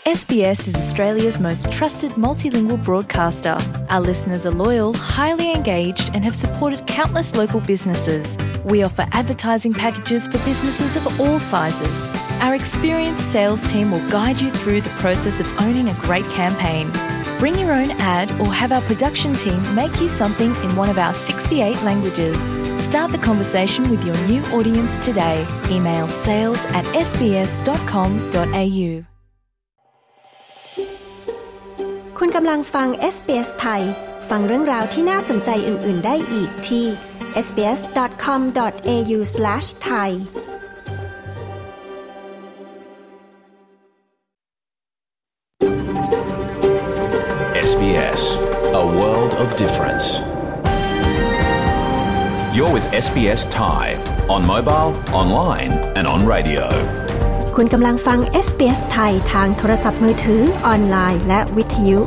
SBS is Australia's most trusted multilingual broadcaster. Our listeners are loyal, highly engaged, and have supported countless local businesses. We offer advertising packages for businesses of all sizes. Our experienced sales team will guide you through the process of owning a great campaign. Bring your own ad or have our production team make you something in one of our 68 languages. Start the conversation with your new audience today. Email sales@sbs.com.au. คุณกำลังฟัง SBS ไทยฟังเรื่องราวที่น่าสนใจอื่นๆได้อีกที่ sbs.com.au/thai SBS, a world of difference. You're with SBS Thai on mobile, online and on radio. คุณกำลังฟัง SBS ไทยทางโทรศัพท์มือถือออนไลน์และวิทยุ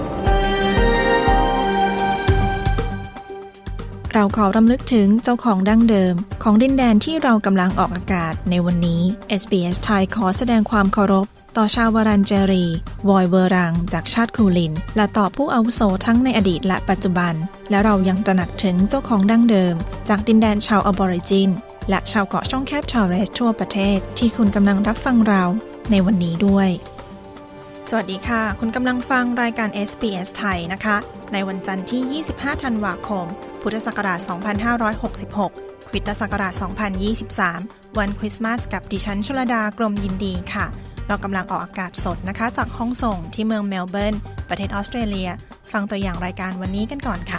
เราขอรำลึกถึงเจ้าของดั้งเดิมของดินแดนที่เรากำลังออกอากาศในวันนี้ SBS ไทยขอแสดงความเคารพต่อชาววารันเจรีวอยเวอรังจากชาติคูลินและต่อผู้อาวุโสทั้งในอดีตและปัจจุบันและเรายังตระหนักถึงเจ้าของดั้งเดิมจากดินแดนชาวอบอริจินและชาวเกาะช่องแคบทอร์เรสทั่วประเทศที่คุณกำลังรับฟังเราในวันนี้ด้วยสวัสดีค่ะคุณกำลังฟังรายการ SBS ไทยนะคะในวันจันทร์ที่25ธันวาคมพุทธศักราช2566คริสตศักราช2023วันคริสต์มาสกับดิฉันชลดากรมยินดีค่ะเรากำลังออกอากาศสดนะคะจากห้องส่งที่เมืองเมลเบิร์นประเทศออสเตรเลียฟังตัวอย่างรายการวันนี้กันก่อนค่ะ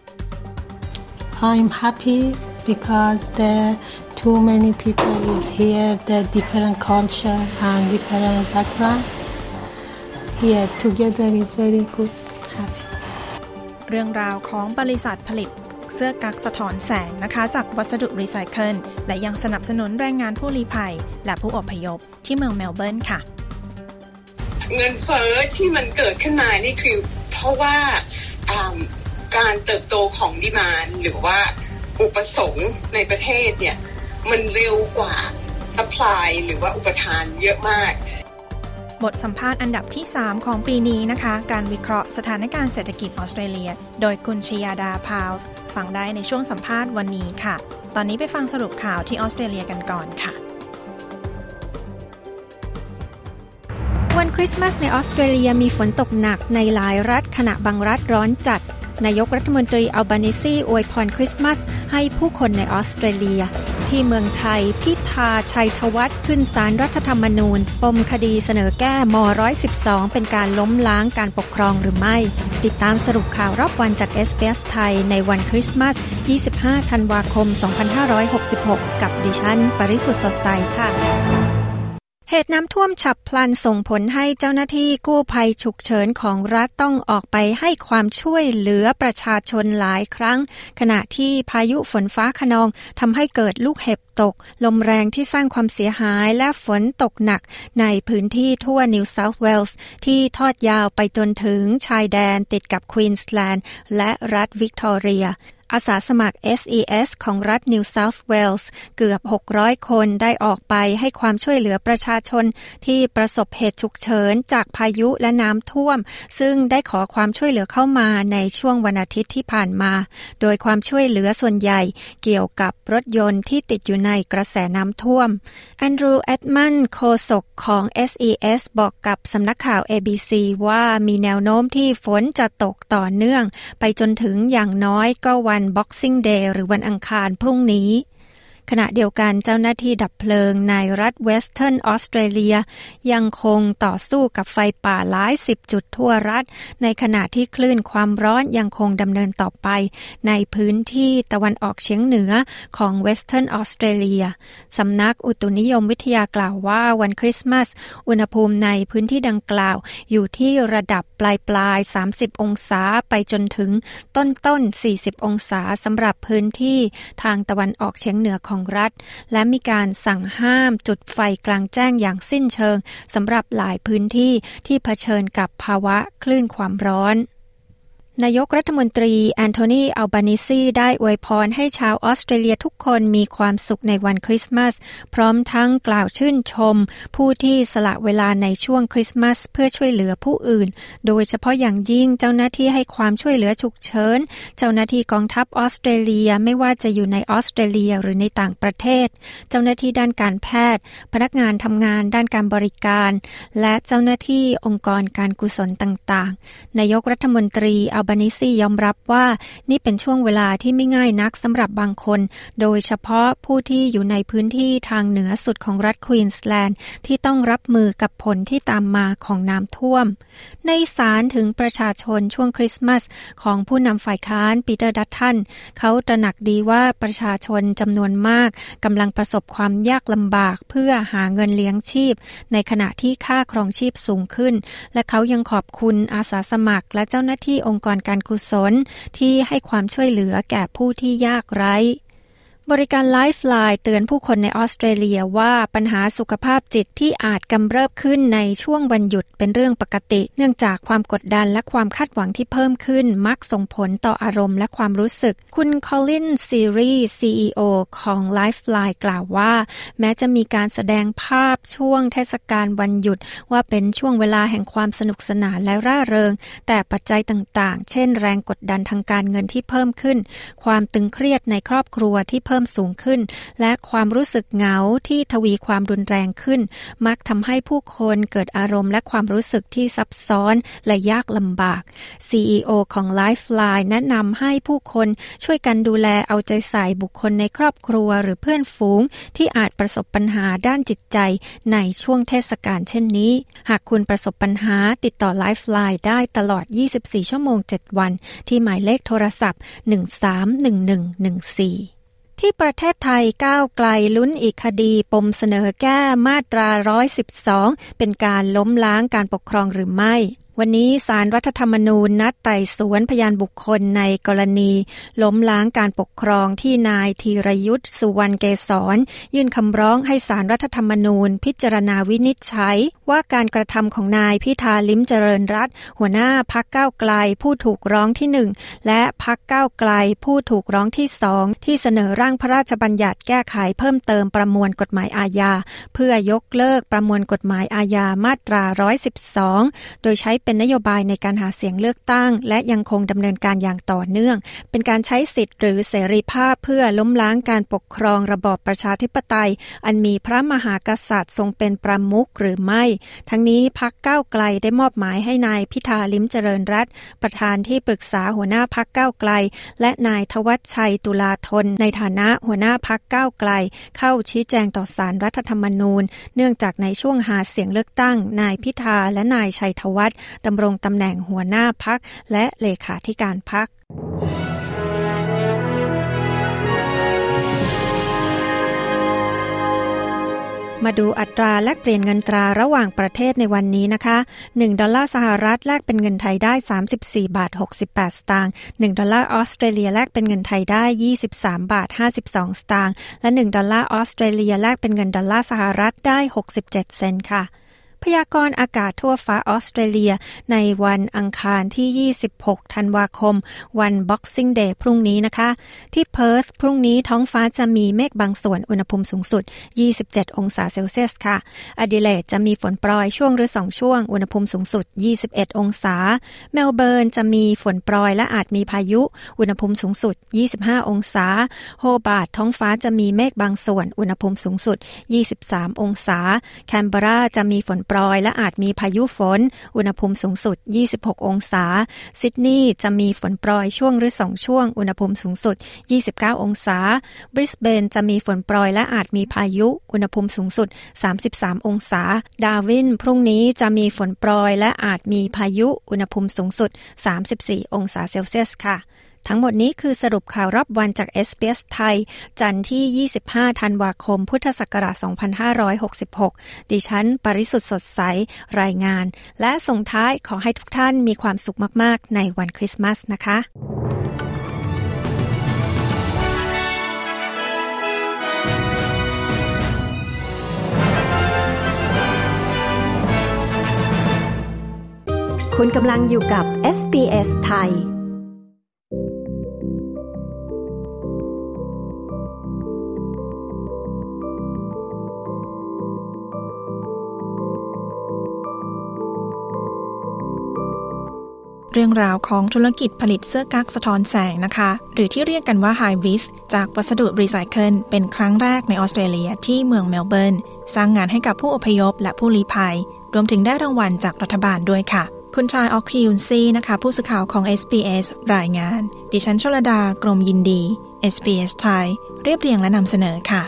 I'm happy because there too many people is here that different culture and different background here together is very good happy เรื่องราวของบริษัทผลิตเสื้อกั๊กสะท้อนแสงนะคะจากวัสดุรีไซเคิลและยังสนับสนุนแรงงานผู้ลี้ภัยและผู้อพยพที่เมืองเมลเบิร์นค่ะเงินเฟ้อที่มันเกิดขึ้นมานี่คือเพราะว่าการเติบโตของดีมานด์หรือว่าอุปสงค์ในประเทศเนี่ยมันเร็วกว่าซัพพลายหรือว่าอุปทานเยอะมากบทสัมภาษณ์อันดับที่3ของปีนี้นะคะการวิเคราะห์สถานการณ์เศรษฐกิจออสเตรเลียโดยคุณชยาดาพาวส์ฟังได้ในช่วงสัมภาษณ์วันนี้ค่ะตอนนี้ไปฟังสรุปข่าวที่ออสเตรเลียกันก่อนค่ะวันคริสต์มาสในออสเตรเลียมีฝนตกหนักในหลายรัฐขณะบางรัฐร้อนจัดนายกรัฐมนตรีอัลบานีซีอวยพรคริสต์มาสให้ผู้คนในออสเตรเลียที่เมืองไทยพิธาชัยธวัฒน์ขึ้นศาลรัฐธรรมนูญปมคดีเสนอแก้ม.112 เป็นการล้มล้างการปกครองหรือไม่ติดตามสรุปข่าวรอบวันจาก SBS ไทยในวันคริสต์มาส25ธันวาคม2566กับดิฉันปริสุทธิ์สดใสค่ะเหตุน้ำท่วมฉับพลันส่งผลให้เจ้าหน้าที่กู้ภัยฉุกเฉินของรัฐต้องออกไปให้ความช่วยเหลือประชาชนหลายครั้งขณะที่พายุฝนฟ้าคะนองทำให้เกิดลูกเห็บตกลมแรงที่สร้างความเสียหายและฝนตกหนักในพื้นที่ทั่วนิวเซาท์เวลส์ที่ทอดยาวไปจนถึงชายแดนติดกับควีนสแลนด์และรัฐวิกตอเรียอาสาสมัคร SES ของรัฐนิวเซาท์เวลส์เกือบ600คนได้ออกไปให้ความช่วยเหลือประชาชนที่ประสบเหตุฉุกเฉินจากพายุและน้ำท่วมซึ่งได้ขอความช่วยเหลือเข้ามาในช่วงวันอาทิตย์ที่ผ่านมาโดยความช่วยเหลือส่วนใหญ่เกี่ยวกับรถยนต์ที่ติดอยู่ในกระแสน้ำท่วมแอนดรูว์ แอดมันโฆษกของ SES บอกกับสำนักข่าว ABC ว่ามีแนวโน้มที่ฝนจะตกต่อเนื่องไปจนถึงอย่างน้อยก็วันBoxing Day หรือวันอังคารพรุ่งนี้ขณะเดียวกันเจ้าหน้าที่ดับเพลิงในรัฐเวสเทิร์นออสเตรเลียยังคงต่อสู้กับไฟป่าหลาย10จุดทั่วรัฐในขณะที่คลื่นความร้อนยังคงดำเนินต่อไปในพื้นที่ตะวันออกเฉียงเหนือของเวสเทิร์นออสเตรเลียสำนักอุตุนิยมวิทยากล่าวว่าวันคริสต์มาสอุณหภูมิในพื้นที่ดังกล่าวอยู่ที่ระดับปลาย30องศาไปจนถึงต้น40องศาสำหรับพื้นที่ทางตะวันออกเฉียงเหนือของรัฐและมีการสั่งห้ามจุดไฟกลางแจ้งอย่างสิ้นเชิงสำหรับหลายพื้นที่ที่เผชิญกับภาวะคลื่นความร้อนนายกรัฐมนตรีแอนโทนี อัลบานิซีได้อวยพรให้ชาวออสเตรเลียทุกคนมีความสุขในวันคริสต์มาสพร้อมทั้งกล่าวชื่นชมผู้ที่สละเวลาในช่วงคริสต์มาสเพื่อช่วยเหลือผู้อื่นโดยเฉพาะอย่างยิ่งเจ้าหน้าที่ให้ความช่วยเหลือฉุกเฉินเจ้าหน้าที่กองทัพออสเตรเลียไม่ว่าจะอยู่ในออสเตรเลียหรือในต่างประเทศเจ้าหน้าที่ด้านการแพทย์พนักงานทำงานด้านการบริการและเจ้าหน้าที่องค์กรการกุศลต่างๆนายกรัฐมนตรีอัลบานิซียอมรับว่านี่เป็นช่วงเวลาที่ไม่ง่ายนักสำหรับบางคนโดยเฉพาะผู้ที่อยู่ในพื้นที่ทางเหนือสุดของรัฐควีนสแลนด์ที่ต้องรับมือกับผลที่ตามมาของน้ำท่วมในสารถึงประชาชนช่วงคริสต์มาสของผู้นำฝ่ายค้านปีเตอร์ดัตตันเขาตระหนักดีว่าประชาชนจำนวนมากกำลังประสบความยากลำบากเพื่อหาเงินเลี้ยงชีพในขณะที่ค่าครองชีพสูงขึ้นและเขายังขอบคุณอาสาสมัครและเจ้าหน้าที่องค์กรการกุศลที่ให้ความช่วยเหลือแก่ผู้ที่ยากไร้บริการ Lifeline เตือนผู้คนในออสเตรเลียว่าปัญหาสุขภาพจิตที่อาจกำเริบขึ้นในช่วงวันหยุดเป็นเรื่องปกติเนื่องจากความกดดันและความคาดหวังที่เพิ่มขึ้นมักส่งผลต่ออารมณ์และความรู้สึกคุณคอลลิน ซีรี CEO ของ Lifeline กล่าวว่าแม้จะมีการแสดงภาพช่วงเทศกาลวันหยุดว่าเป็นช่วงเวลาแห่งความสนุกสนานและร่าเริงแต่ปัจจัยต่างๆเช่นแรงกดดันทางการเงินที่เพิ่มขึ้นความตึงเครียดในครอบครัวที่เพิ่มสูงขึ้นและความรู้สึกเหงาที่ทวีความรุนแรงขึ้นมักทำให้ผู้คนเกิดอารมณ์และความรู้สึกที่ซับซ้อนและยากลำบาก CEO ของ Lifeline แนะนำให้ผู้คนช่วยกันดูแลเอาใจใส่บุคคลในครอบครัวหรือเพื่อนฝูงที่อาจประสบปัญหาด้านจิตใจในช่วงเทศกาลเช่นนี้หากคุณประสบปัญหาติดต่อ Lifeline ได้ตลอด24ชั่วโมง7วันที่หมายเลขโทรศัพท์131114ที่ประเทศไทยก้าวไกลลุ้นอีกคดีปมเสนอแก้มาตรา112เป็นการล้มล้างการปกครองหรือไม่วันนี้ศาลรัฐธรรมนูญนัดไต่สวนพยานบุคคลในกรณีล้มล้างการปกครองที่นายธีรยุทธสุวรรณเกษรยื่นคำร้องให้ศาลรัฐธรรมนูญพิจารณาวินิจฉัยว่าการกระทำของนายพิธาลิ้มเจริญรัตน์หัวหน้าพรรคก้าวไกลผู้ถูกร้องที่1และพรรคก้าวไกลผู้ถูกร้องที่2ที่เสนอร่างพระราชบัญญัติแก้ไขเพิ่มเติมประมวลกฎหมายอาญาเพื่อยกเลิกประมวลกฎหมายอาญามาตรา112โดยใช้เป็นนโยบายในการหาเสียงเลือกตั้งและยังคงดำเนินการอย่างต่อเนื่องเป็นการใช้สิทธิ์หรือเสรีภาพเพื่อล้มล้างการปกครองระบอบประชาธิปไตยอันมีพระมหากษัตริย์ทรงเป็นประมุขหรือไม่ทั้งนี้พรรคก้าวไกลได้มอบหมายให้นายพิธาลิ้มเจริญรัตน์ประธานที่ปรึกษาหัวหน้าพรรคก้าวไกลและนายธวัชชัยตุลาธนในฐานะหัวหน้าพรรคก้าวไกลเข้าชี้แจงต่อศาลรัฐธรรมนูญเนื่องจากในช่วงหาเสียงเลือกตั้งนายพิธาและนายชัยธวัฒน์ดำรงตำแหน่งหัวหน้าพรรคและเลขาธิการพรรคมาดูอัตราแลกเปลี่ยนเงินตราระหว่างประเทศในวันนี้นะคะ1ดอลลาร์สหรัฐแลกเป็นเงินไทยได้34บาท68สตางค์1ดอลลาร์ออสเตรเลียแลกเป็นเงินไทยได้23บาท52สตางค์และ1ดอลลาร์ออสเตรเลียแลกเป็นเงินดอลลาร์สหรัฐได้67เซนต์ค่ะพยากรณ์อากาศทั่วฟ้าออสเตรเลียในวันอังคารที่26ธันวาคมวัน Boxing Day พรุ่งนี้นะคะที่เพิร์ธพรุ่งนี้ท้องฟ้าจะมีเมฆบางส่วนอุณหภูมิสูงสุด27องศาเซลเซียสค่ะอดิเลดจะมีฝนโปรยช่วงหรือ2ช่วงอุณหภูมิสูงสุด21องศาเมลเบิร์นจะมีฝนโปรยและอาจมีพายุอุณหภูมิสูงสุด25องศาโฮบาร์ตท้องฟ้าจะมีเมฆบางส่วนอุณหภูมิสูงสุด23องศาแคนเบอราจะมีฝนโปรยและอาจมีพายุฝนอุณหภูมิสูงสุด26องศาซิดนีย์จะมีฝนโปรยช่วงหรือ2ช่วงอุณหภูมิสูงสุด29องศาบริสเบนจะมีฝนโปรยและอาจมีพายุอุณหภูมิสูงสุด33องศาดาร์วินพรุ่งนี้จะมีฝนโปรยและอาจมีพายุอุณหภูมิสูงสุด34องศาเซลเซียสค่ะทั้งหมดนี้คือสรุปข่าวรอบวันจาก SBS ไทยจันทร์ที่25ธันวาคมพุทธศักราช2566ดิฉันปริสุทธิ์สดใสรายงานและส่งท้ายขอให้ทุกท่านมีความสุขมากๆในวันคริสต์มาสนะคะคุณกำลังอยู่กับ SBS ไทยเรื่องราวของธุรกิจผลิตเสื้อกั๊กสะท้อนแสงนะคะหรือที่เรียกกันว่า High Vis จากวัสดุรีไซเคิลเป็นครั้งแรกในออสเตรเลียที่เมืองเมลเบิร์นสร้างงานให้กับผู้อพยพและผู้ลี้ภัยรวมถึงได้รางวัลจากรัฐบาลด้วยค่ะคุณชายออกคิยุนซีนะคะผู้สื่อข่าวของ SBS รายงานดิฉันชลดากรมยินดี SBS ไทยเรียบเรียงและนำเสนอค่ะ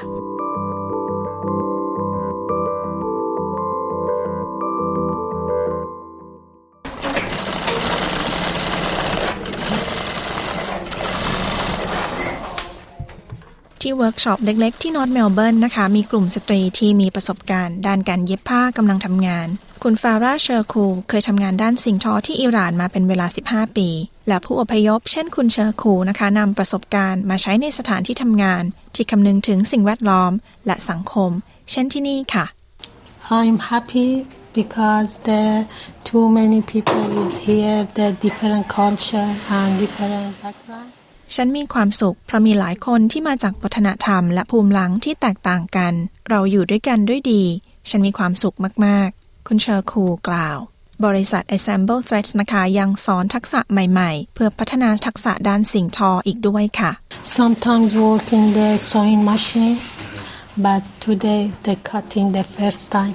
ที่เวิร์กช็อปเล็กๆที่นอร์ทเมลเบิร์นนะคะมีกลุ่มสตรีที่มีประสบการณ์ด้านการเย็บผ้ากำลังทำงานคุณฟาร่าเชอร์คูเคยทำงานด้านสิ่งทอที่อิหร่านมาเป็นเวลา15ปีและผู้อพยพเช่นคุณเชอร์คูนะคะนำประสบการณ์มาใช้ในสถานที่ทำงานที่คำนึงถึงสิ่งแวดล้อมและสังคมเช่นที่นี่ค่ะ I'm happy because there too many people is here that different culture and different background ฉันมีความสุขเพราะมีหลายคนที่มาจากวัฒนธรรมและภูมิหลังที่แตกต่างกันเราอยู่ด้วยกันด้วยดีฉันมีความสุขมากๆคุณเชอร์คูกล่าวบริษัท Ensemble Threads นะคะยังสอนทักษะใหม่ๆเพื่อพัฒนาทักษะด้านสิ่งทออีกด้วยค่ะ Sometimes work in the sewing machine but today they cutting the first time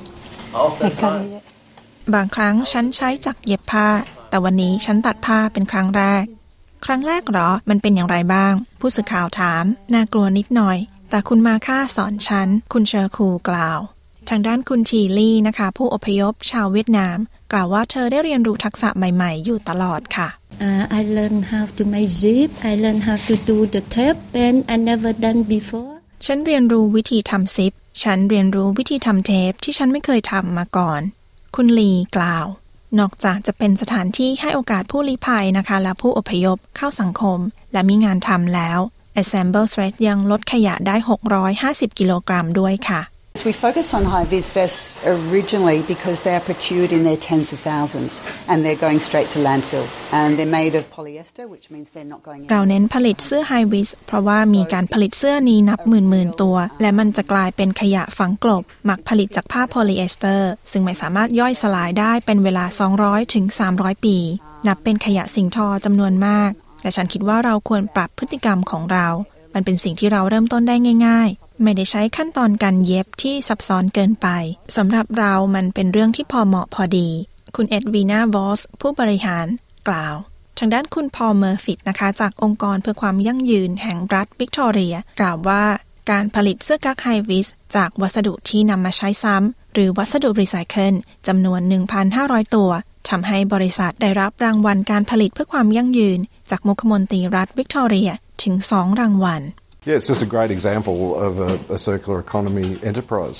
บางครั้งฉันใช้จักรเย็บผ้าแต่วันนี้ฉันตัดผ้าเป็นครั้งแรกเหรอมันเป็นอย่างไรบ้างผู้สื่อข่าวถามน่ากลัวนิดหน่อยแต่คุณมาค่าสอนฉันคุณเชอร์คูกล่าวทางด้านคุณทีลี่นะคะผู้อพยพชาวเวียดนามกล่าวว่าเธอได้เรียนรู้ทักษะใหม่ๆอยู่ตลอดค่ะ I learned how to make zip I learned how to do the tape pen I never done before ฉันเรียนรู้วิธีทำซิปฉันเรียนรู้วิธีทำเทปที่ฉันไม่เคยทำมาก่อนคุณลีกล่าวนอกจากจะเป็นสถานที่ให้โอกาสผู้ลี้ภัยนะคะและผู้อพยพเข้าสังคมและมีงานทำแล้ว Ensemble Threads ยังลดขยะได้650กิโลกรัมด้วยค่ะ We focused on high-vis vests originally because they are procured in their tens of thousands and they're going straight to landfill and they're made of polyester which means they're not going เราเน้นผลิตเสื้อ high-vis เพราะว่ามีการผลิตเสื้อนี้นับหมื่นๆตัวและมันจะกลายเป็นขยะฝังกลบหมักผลิตจากผ้าโพลีเอสเตอร์ซึ่งไม่สามารถย่อยสลายได้เป็นเวลา200ถึง300ปีนับเป็นขยะสิ่งทอจำนวนมากและฉันคิดว่าเราควรปรับพฤติกรรมของเรามันเป็นสิ่งที่เราเริ่มต้นได้ง่ายๆไม่ได้ใช้ขั้นตอนการเย็บที่ซับซ้อนเกินไปสำหรับเรามันเป็นเรื่องที่พอเหมาะพอดีคุณเอ็ดวีนาวอสผู้บริหารกล่าวทางด้านคุณพอลเมอร์ฟิตนะคะจากองค์กรเพื่อความยั่งยืนแห่งรัฐวิกตอเรียกล่าวว่าการผลิตเสื้อกั๊กไฮวิสจากวัสดุที่นำมาใช้ซ้ำหรือวัสดุรีไซเคิลจำนวน 1,500 ตัวทำให้บริษัทได้รับรางวัลการผลิตเพื่อความยั่งยืนจากมุขมนตรีรัฐวิกตอเรียถึง2รางวัล Yeah, it's just a great example of a circular economy enterprise.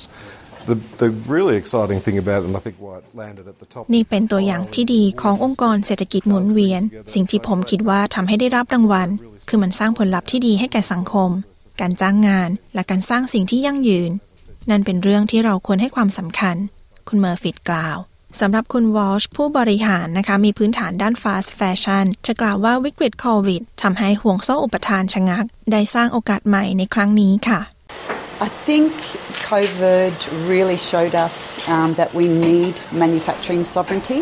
The really exciting thing about it, and I think why it landed at the top. นี่เป็นตัวอย่างที่ดีขององค์กรเศรษฐกิจหมุนเวียนสิ่งที่ผมคิดว่าทำให้ได้รับรางวัลคือมันสร้างผลลัพธ์ที่ดีให้แก่สังคมการจ้างงานและการสร้างสิ่งที่ยั่งยืนนั่นเป็นเรื่องที่เราควรให้ความสำคัญคุณเมอร์ฟิตกล่าวสำหรับคุณวอลช์ผู้บริหารนะคะมีพื้นฐานด้าน fast fashion จะกล่าวว่าวิกฤตโควิดทำให้ห่วงโซ่อุปทานชะงักได้สร้างโอกาสใหม่ในครั้งนี้ค่ะ I think COVID really showed us that we need manufacturing sovereignty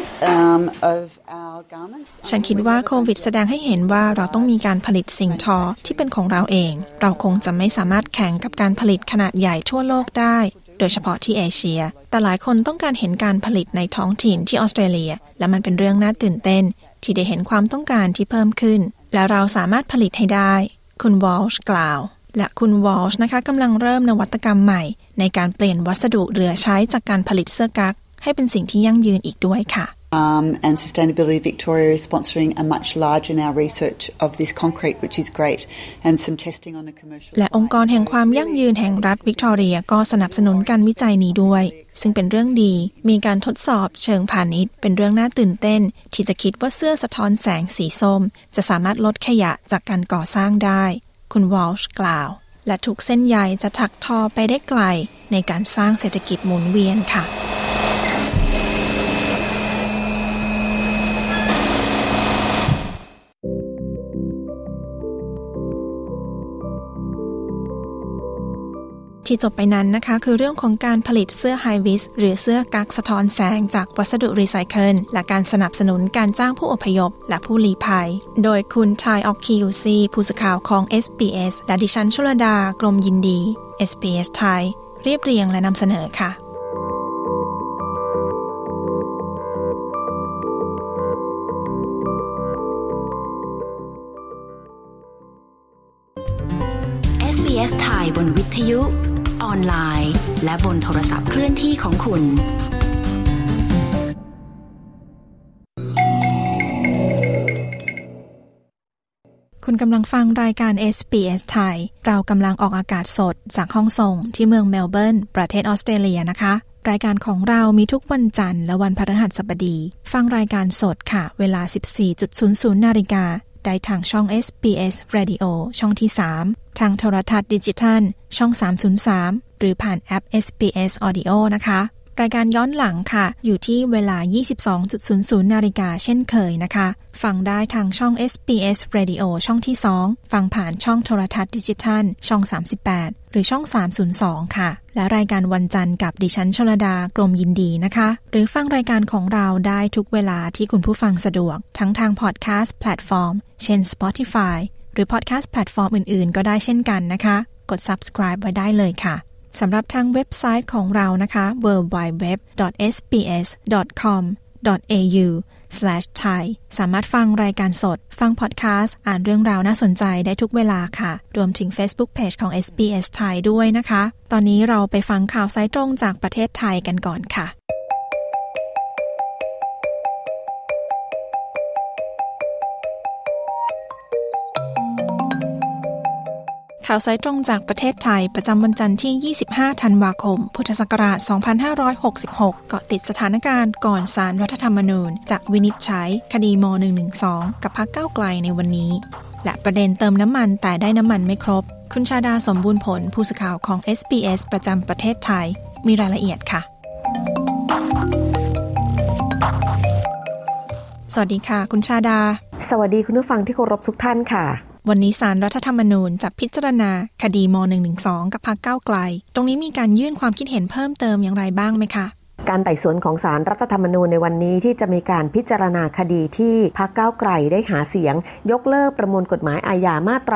of our garments. ฉันคิดว่าโควิดแสดงให้เห็นว่าเราต้องมีการผลิตสิ่งทอที่เป็นของเราเองเราคงจะไม่สามารถแข่งกับการผลิตขนาดใหญ่ทั่วโลกได้โดยเฉพาะที่เอเชียแต่หลายคนต้องการเห็นการผลิตในท้องถิ่นที่ออสเตรเลียและมันเป็นเรื่องน่าตื่นเต้นที่ได้เห็นความต้องการที่เพิ่มขึ้นและเราสามารถผลิตให้ได้คุณวอลช์กล่าวและคุณวอลช์นะคะกำลังเริ่มนวัตกรรมใหม่ในการเปลี่ยนวัสดุเหลือใช้จากการผลิตเสื้อกั๊กให้เป็นสิ่งที่ยั่งยืนอีกด้วยค่ะ And Sustainability Victoria is sponsoring a much larger now research of this concrete, which is great, and some testing on a commercial. และองค์กรแห่งความยั่งยืนแห่งรัฐวิกตอเรียก็สนับสนุนการวิจัยนี้ด้วยซึ่งเป็นเรื่องดีมีการทดสอบเชิงพาณิชย์เป็นเรื่องน่าตื่นเต้นที่จะคิดว่าเสื้อสะท้อนแสงสีส้มจะสามารถลดขยะจากการก่อสร้างได้คุณวอลช์กล่าวและทุกเส้นใยจะถักทอไปได้ไกลในการสร้างเศรษฐกิจหมุนเวียนค่ะที่จบไปนั้นนะคะคือเรื่องของการผลิตเสื้อไฮวิสหรือเสื้อกั๊กสะท้อนแสงจากวัสดุรีไซเคิลและการสนับสนุนการจ้างผู้อพยพและผู้ลี้ภัยโดยคุณไทออกคิวซีผู้สื่อข่าวของ SBS และดิฉันชลดากรมยินดี SBS ไทยเรียบเรียงและนำเสนอค่ะ SBS ไทยบนวิทยุออนไลน์และบนโทรศัพท์เคลื่อนที่ของคุณคุณกำลังฟังรายการ SBS ไทยเรากำลังออกอากาศสดจากห้องส่งที่เมืองเมลเบิร์นประเทศออสเตรเลียนะคะรายการของเรามีทุกวันจันทร์และวันพฤหัสบดีฟังรายการสดค่ะเวลา 14:00 น.ได้ทางช่อง SBS Radio ช่องที่3ทางโทรทัศน์ดิจิทัลช่อง303หรือผ่านแอป SBS Audio นะคะรายการย้อนหลังค่ะอยู่ที่เวลา 22:00 น.เช่นเคยนะคะฟังได้ทางช่อง SBS Radio ช่องที่2ฟังผ่านช่องโทรทัศน์ดิจิทัลช่อง38หรือช่อง302ค่ะและรายการวันจันทร์กับดิฉันชลดากรมยินดีนะคะหรือฟังรายการของเราได้ทุกเวลาที่คุณผู้ฟังสะดวกทั้งทางพอดแคสต์แพลตฟอร์มเช่น Spotify หรือพอดแคสต์แพลตฟอร์มอื่นๆก็ได้เช่นกันนะคะกด subscribe ไว้ได้เลยค่ะสำหรับทางเว็บไซต์ของเรานะคะ www.sbs.com.au/thai สามารถฟังรายการสดฟังพอดแคสต์อ่านเรื่องราวน่าสนใจได้ทุกเวลาค่ะรวมถึง Facebook Page ของ SBS ไทยด้วยนะคะตอนนี้เราไปฟังข่าวสายตรงจากประเทศไทยกันก่อนค่ะข่าวสายตรงจากประเทศไทยประจำวันจันทร์ที่25ธันวาคมพุทธศักราช2566เกาะติดสถานการณ์ก่อนศาลรัฐธรรมนูญจะวินิจฉัยคดีม.112 กับพรรคก้าวไกลในวันนี้และประเด็นเติมน้ำมันแต่ได้น้ำมันไม่ครบคุณชาดาสมบูรณ์ผลผู้สื่อข่าวของ SBS ประจำประเทศไทยมีรายละเอียดค่ะสวัสดีค่ะคุณชาดาสวัสดีคุณผู้ฟังที่เคารพทุกท่านค่ะวันนี้ศาลรัฐธรรมนูญจะพิจารณาคดีม.112 กับพรรคก้าวไกลตรงนี้มีการยื่นความคิดเห็นเพิ่มเติมอย่างไรบ้างไหมคะการไต่สวนของศาลรัฐธรรมนูญในวันนี้ที่จะมีการพิจารณาคดีที่พรรคก้าวไกลได้หาเสียงยกเลิกประมวลกฎหมายอาญามาตรา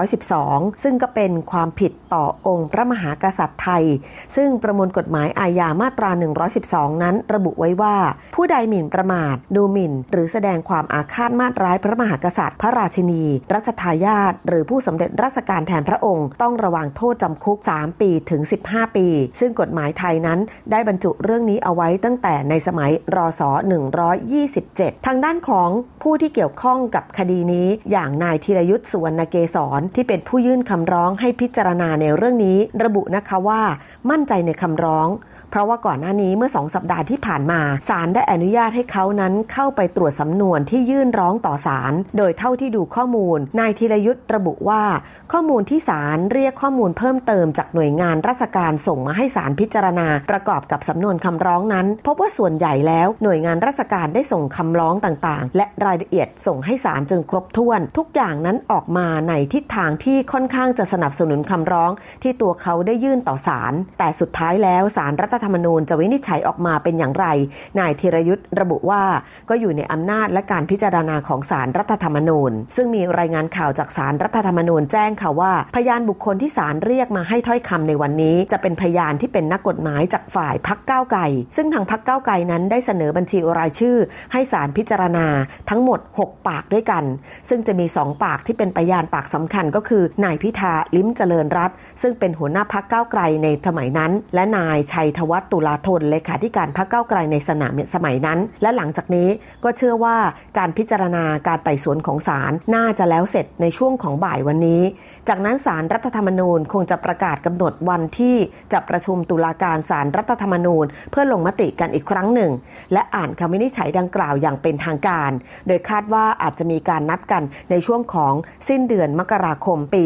112ซึ่งก็เป็นความผิดต่อองค์พระมหากษัตริย์ไทยซึ่งประมวลกฎหมายอาญามาตรา112นั้นระบุไว้ว่าผู้ใดหมิ่นประมาทดูหมิ่นหรือแสดงความอาฆาตมาตร้ายพระมหากษัตริย์พระราชินีรัชทายาทหรือผู้สำเร็จราชการแทนพระองค์ต้องระวางโทษจำคุก3ปีถึง15ปีซึ่งกฎหมายไทยนั้นได้บรรจุเรื่องนี้เอาไว้ตั้งแต่ในสมัยรศ127ทางด้านของผู้ที่เกี่ยวข้องกับคดีนี้อย่างนายธีรยุทธสุวรรณเกษรที่เป็นผู้ยื่นคำร้องให้พิจารณาในเรื่องนี้ระบุนะคะว่ามั่นใจในคำร้องเพราะว่าก่อนหน้านี้เมื่อ2สัปดาห์ที่ผ่านมาศาลได้อนุญาตให้เขานั้นเข้าไปตรวจสำนวนที่ยื่นร้องต่อศาลโดยเท่าที่ดูข้อมูลนายธีรยุทธระบุว่าข้อมูลที่ศาลเรียกข้อมูลเพิ่มเติมจากหน่วยงานราชการส่งมาให้ศาลพิจารณาประกอบกับสำนวนคำร้องนั้นพบว่าส่วนใหญ่แล้วหน่วยงานราชการได้ส่งคำร้องต่างๆและรายละเอียดส่งให้ศาลจนครบถ้วนทุกอย่างนั้นออกมาในทิศทางที่ค่อนข้างจะสนับสนุนคำร้องที่ตัวเขาได้ยื่นต่อศาลแต่สุดท้ายแล้วศาลรัฐธรรมนูญจะวินิจฉัยออกมาเป็นอย่างไรนายธีรยุทธระบุว่าก็อยู่ในอำนาจและการพิจารณาของศาลรัฐธรรมนูญซึ่งมีรายงานข่าวจากศาลรัฐธรรมนูญแจ้งค่ะว่าพยานบุคคลที่ศาลเรียกมาให้ถ้อยคำในวันนี้จะเป็นพยานที่เป็นนักกฎหมายจากฝ่ายพรรคก้าวไกลซึ่งทางพรรคก้าวไกลนั้นได้เสนอบัญชีรายชื่อให้ศาลพิจารณาทั้งหมด6ปากด้วยกันซึ่งจะมี2ปากที่เป็นพยานปากสำคัญก็คือนายพิธาลิ้มเจริญรัตน์ซึ่งเป็นหัวหน้าพรรคก้าวไกลในสมัยนั้นและนายชัยธวัฒน์ตุลาธนเลขาธิการพรรคก้าวไกลในสมัยนั้นและหลังจากนี้ก็เชื่อว่าการพิจารณาการไต่สวนของศาลน่าจะแล้วเสร็จในช่วงของบ่ายวันนี้จากนั้นศาลรัฐธรรมนูญคงจะประกาศกำหนดวันที่จะประชุมตุลาการศาลรัฐธรรมนูญเพื่อลงมติกันอีกครั้งหนึ่งและอ่านคำวินิจฉัยดังกล่าวอย่างเป็นทางการโดยคาดว่าอาจจะมีการนัดกันในช่วงของสิ้นเดือนมกราคมปี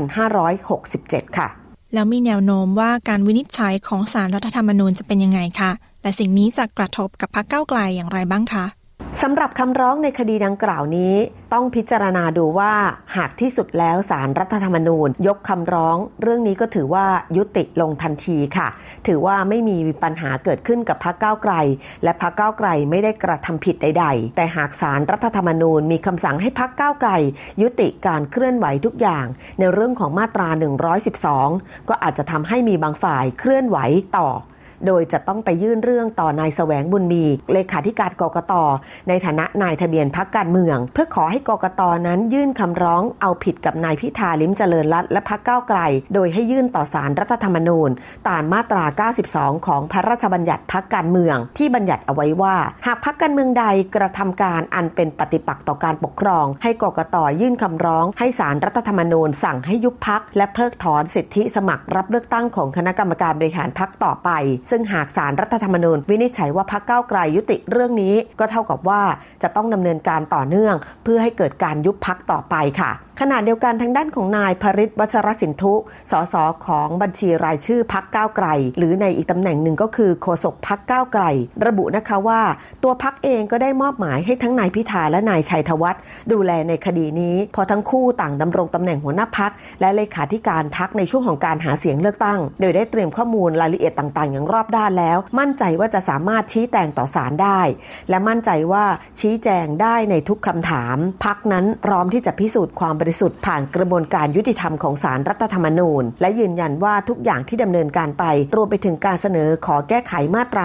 2567ค่ะแล้วมีแนวโน้มว่าการวินิจฉัยของศาลรัฐธรรมนูญจะเป็นยังไงคะและสิ่งนี้จะกระทบกับพรรคก้าวไกลอย่างไรบ้างคะสำหรับคำร้องในคดีดังกล่าวนี้ต้องพิจารณาดูว่าหากที่สุดแล้วศาลรัฐธรรมนูญยกคำร้องเรื่องนี้ก็ถือว่ายุติลงทันทีค่ะถือว่าไม่มีปัญหาเกิดขึ้นกับพรรคก้าวไกลและพรรคก้าวไกลไม่ได้กระทำผิดใดๆแต่หากศาลรัฐธรรมนูญมีคำสั่งให้พรรคก้าวไกลยุติการเคลื่อนไหวทุกอย่างในเรื่องของมาตรา112ก็อาจจะทำให้มีบางฝ่ายเคลื่อนไหวต่อโดยจะต้องไปยื่นเรื่องต่อนายแสวงบุญมีเลขาธิการกกต.ในฐานะนายทะเบียนพรรคการเมืองเพื่อขอให้กกต.นั้นยื่นคำร้องเอาผิดกับนายพิธาลิ้มเจริญรัตน์และพรรคก้าวไกลโดยให้ยื่นต่อศาลรัฐธรรมนูญตามมาตรา92ของพระราชบัญญัติพรรคการเมืองที่บัญญัติเอาไว้ว่าหากพรรคการเมืองใดกระทำการอันเป็นปฏิปักษ์ต่อการปกครองให้กกต.ยื่นคำร้องให้ศาลรัฐธรรมนูญสั่งให้ยุบพรรคและเพิกถอนสิทธิสมัครรับเลือกตั้งของคณะกรรมการบริหารพรรคต่อไปซึ่งหากศาลรัฐธรรมนูญวินิจฉัยว่าพรรคก้าวไกลยุติเรื่องนี้ก็เท่ากับว่าจะต้องดำเนินการต่อเนื่องเพื่อให้เกิดการยุบพรรคต่อไปค่ะขณะเดียวกันทางด้านของนายภริษฐ์ วัชรสินธุสสของบัญชีรายชื่อพรรคก้าวไกลหรือในอีกตำแหน่งหนึ่งก็คือโฆษกพรรคก้าวไกลระบุนะคะว่าตัวพรรคเองก็ได้มอบหมายให้ทั้งนายพิธาและนายชัยธวัฒน์ดูแลในคดีนี้พอทั้งคู่ต่างดำรงตำแหน่งหัวหน้าพรรคและเลขาธิการพรรคในช่วงของการหาเสียงเลือกตั้งโดยได้เตรียมข้อมูลรายละเอียดต่างๆอย่างรอบด้านแล้วมั่นใจว่าจะสามารถชี้แจงต่อศาลได้และมั่นใจว่าชี้แจงได้ในทุกคำถามพรรคนั้นพร้อมที่จะพิสูจน์ความบริสุทธิ์ผ่านกระบวนการยุติธรรมของศาลรัฐธรรมนูญและยืนยันว่าทุกอย่างที่ดำเนินการไปรวมไปถึงการเสนอขอแก้ไขมาตรา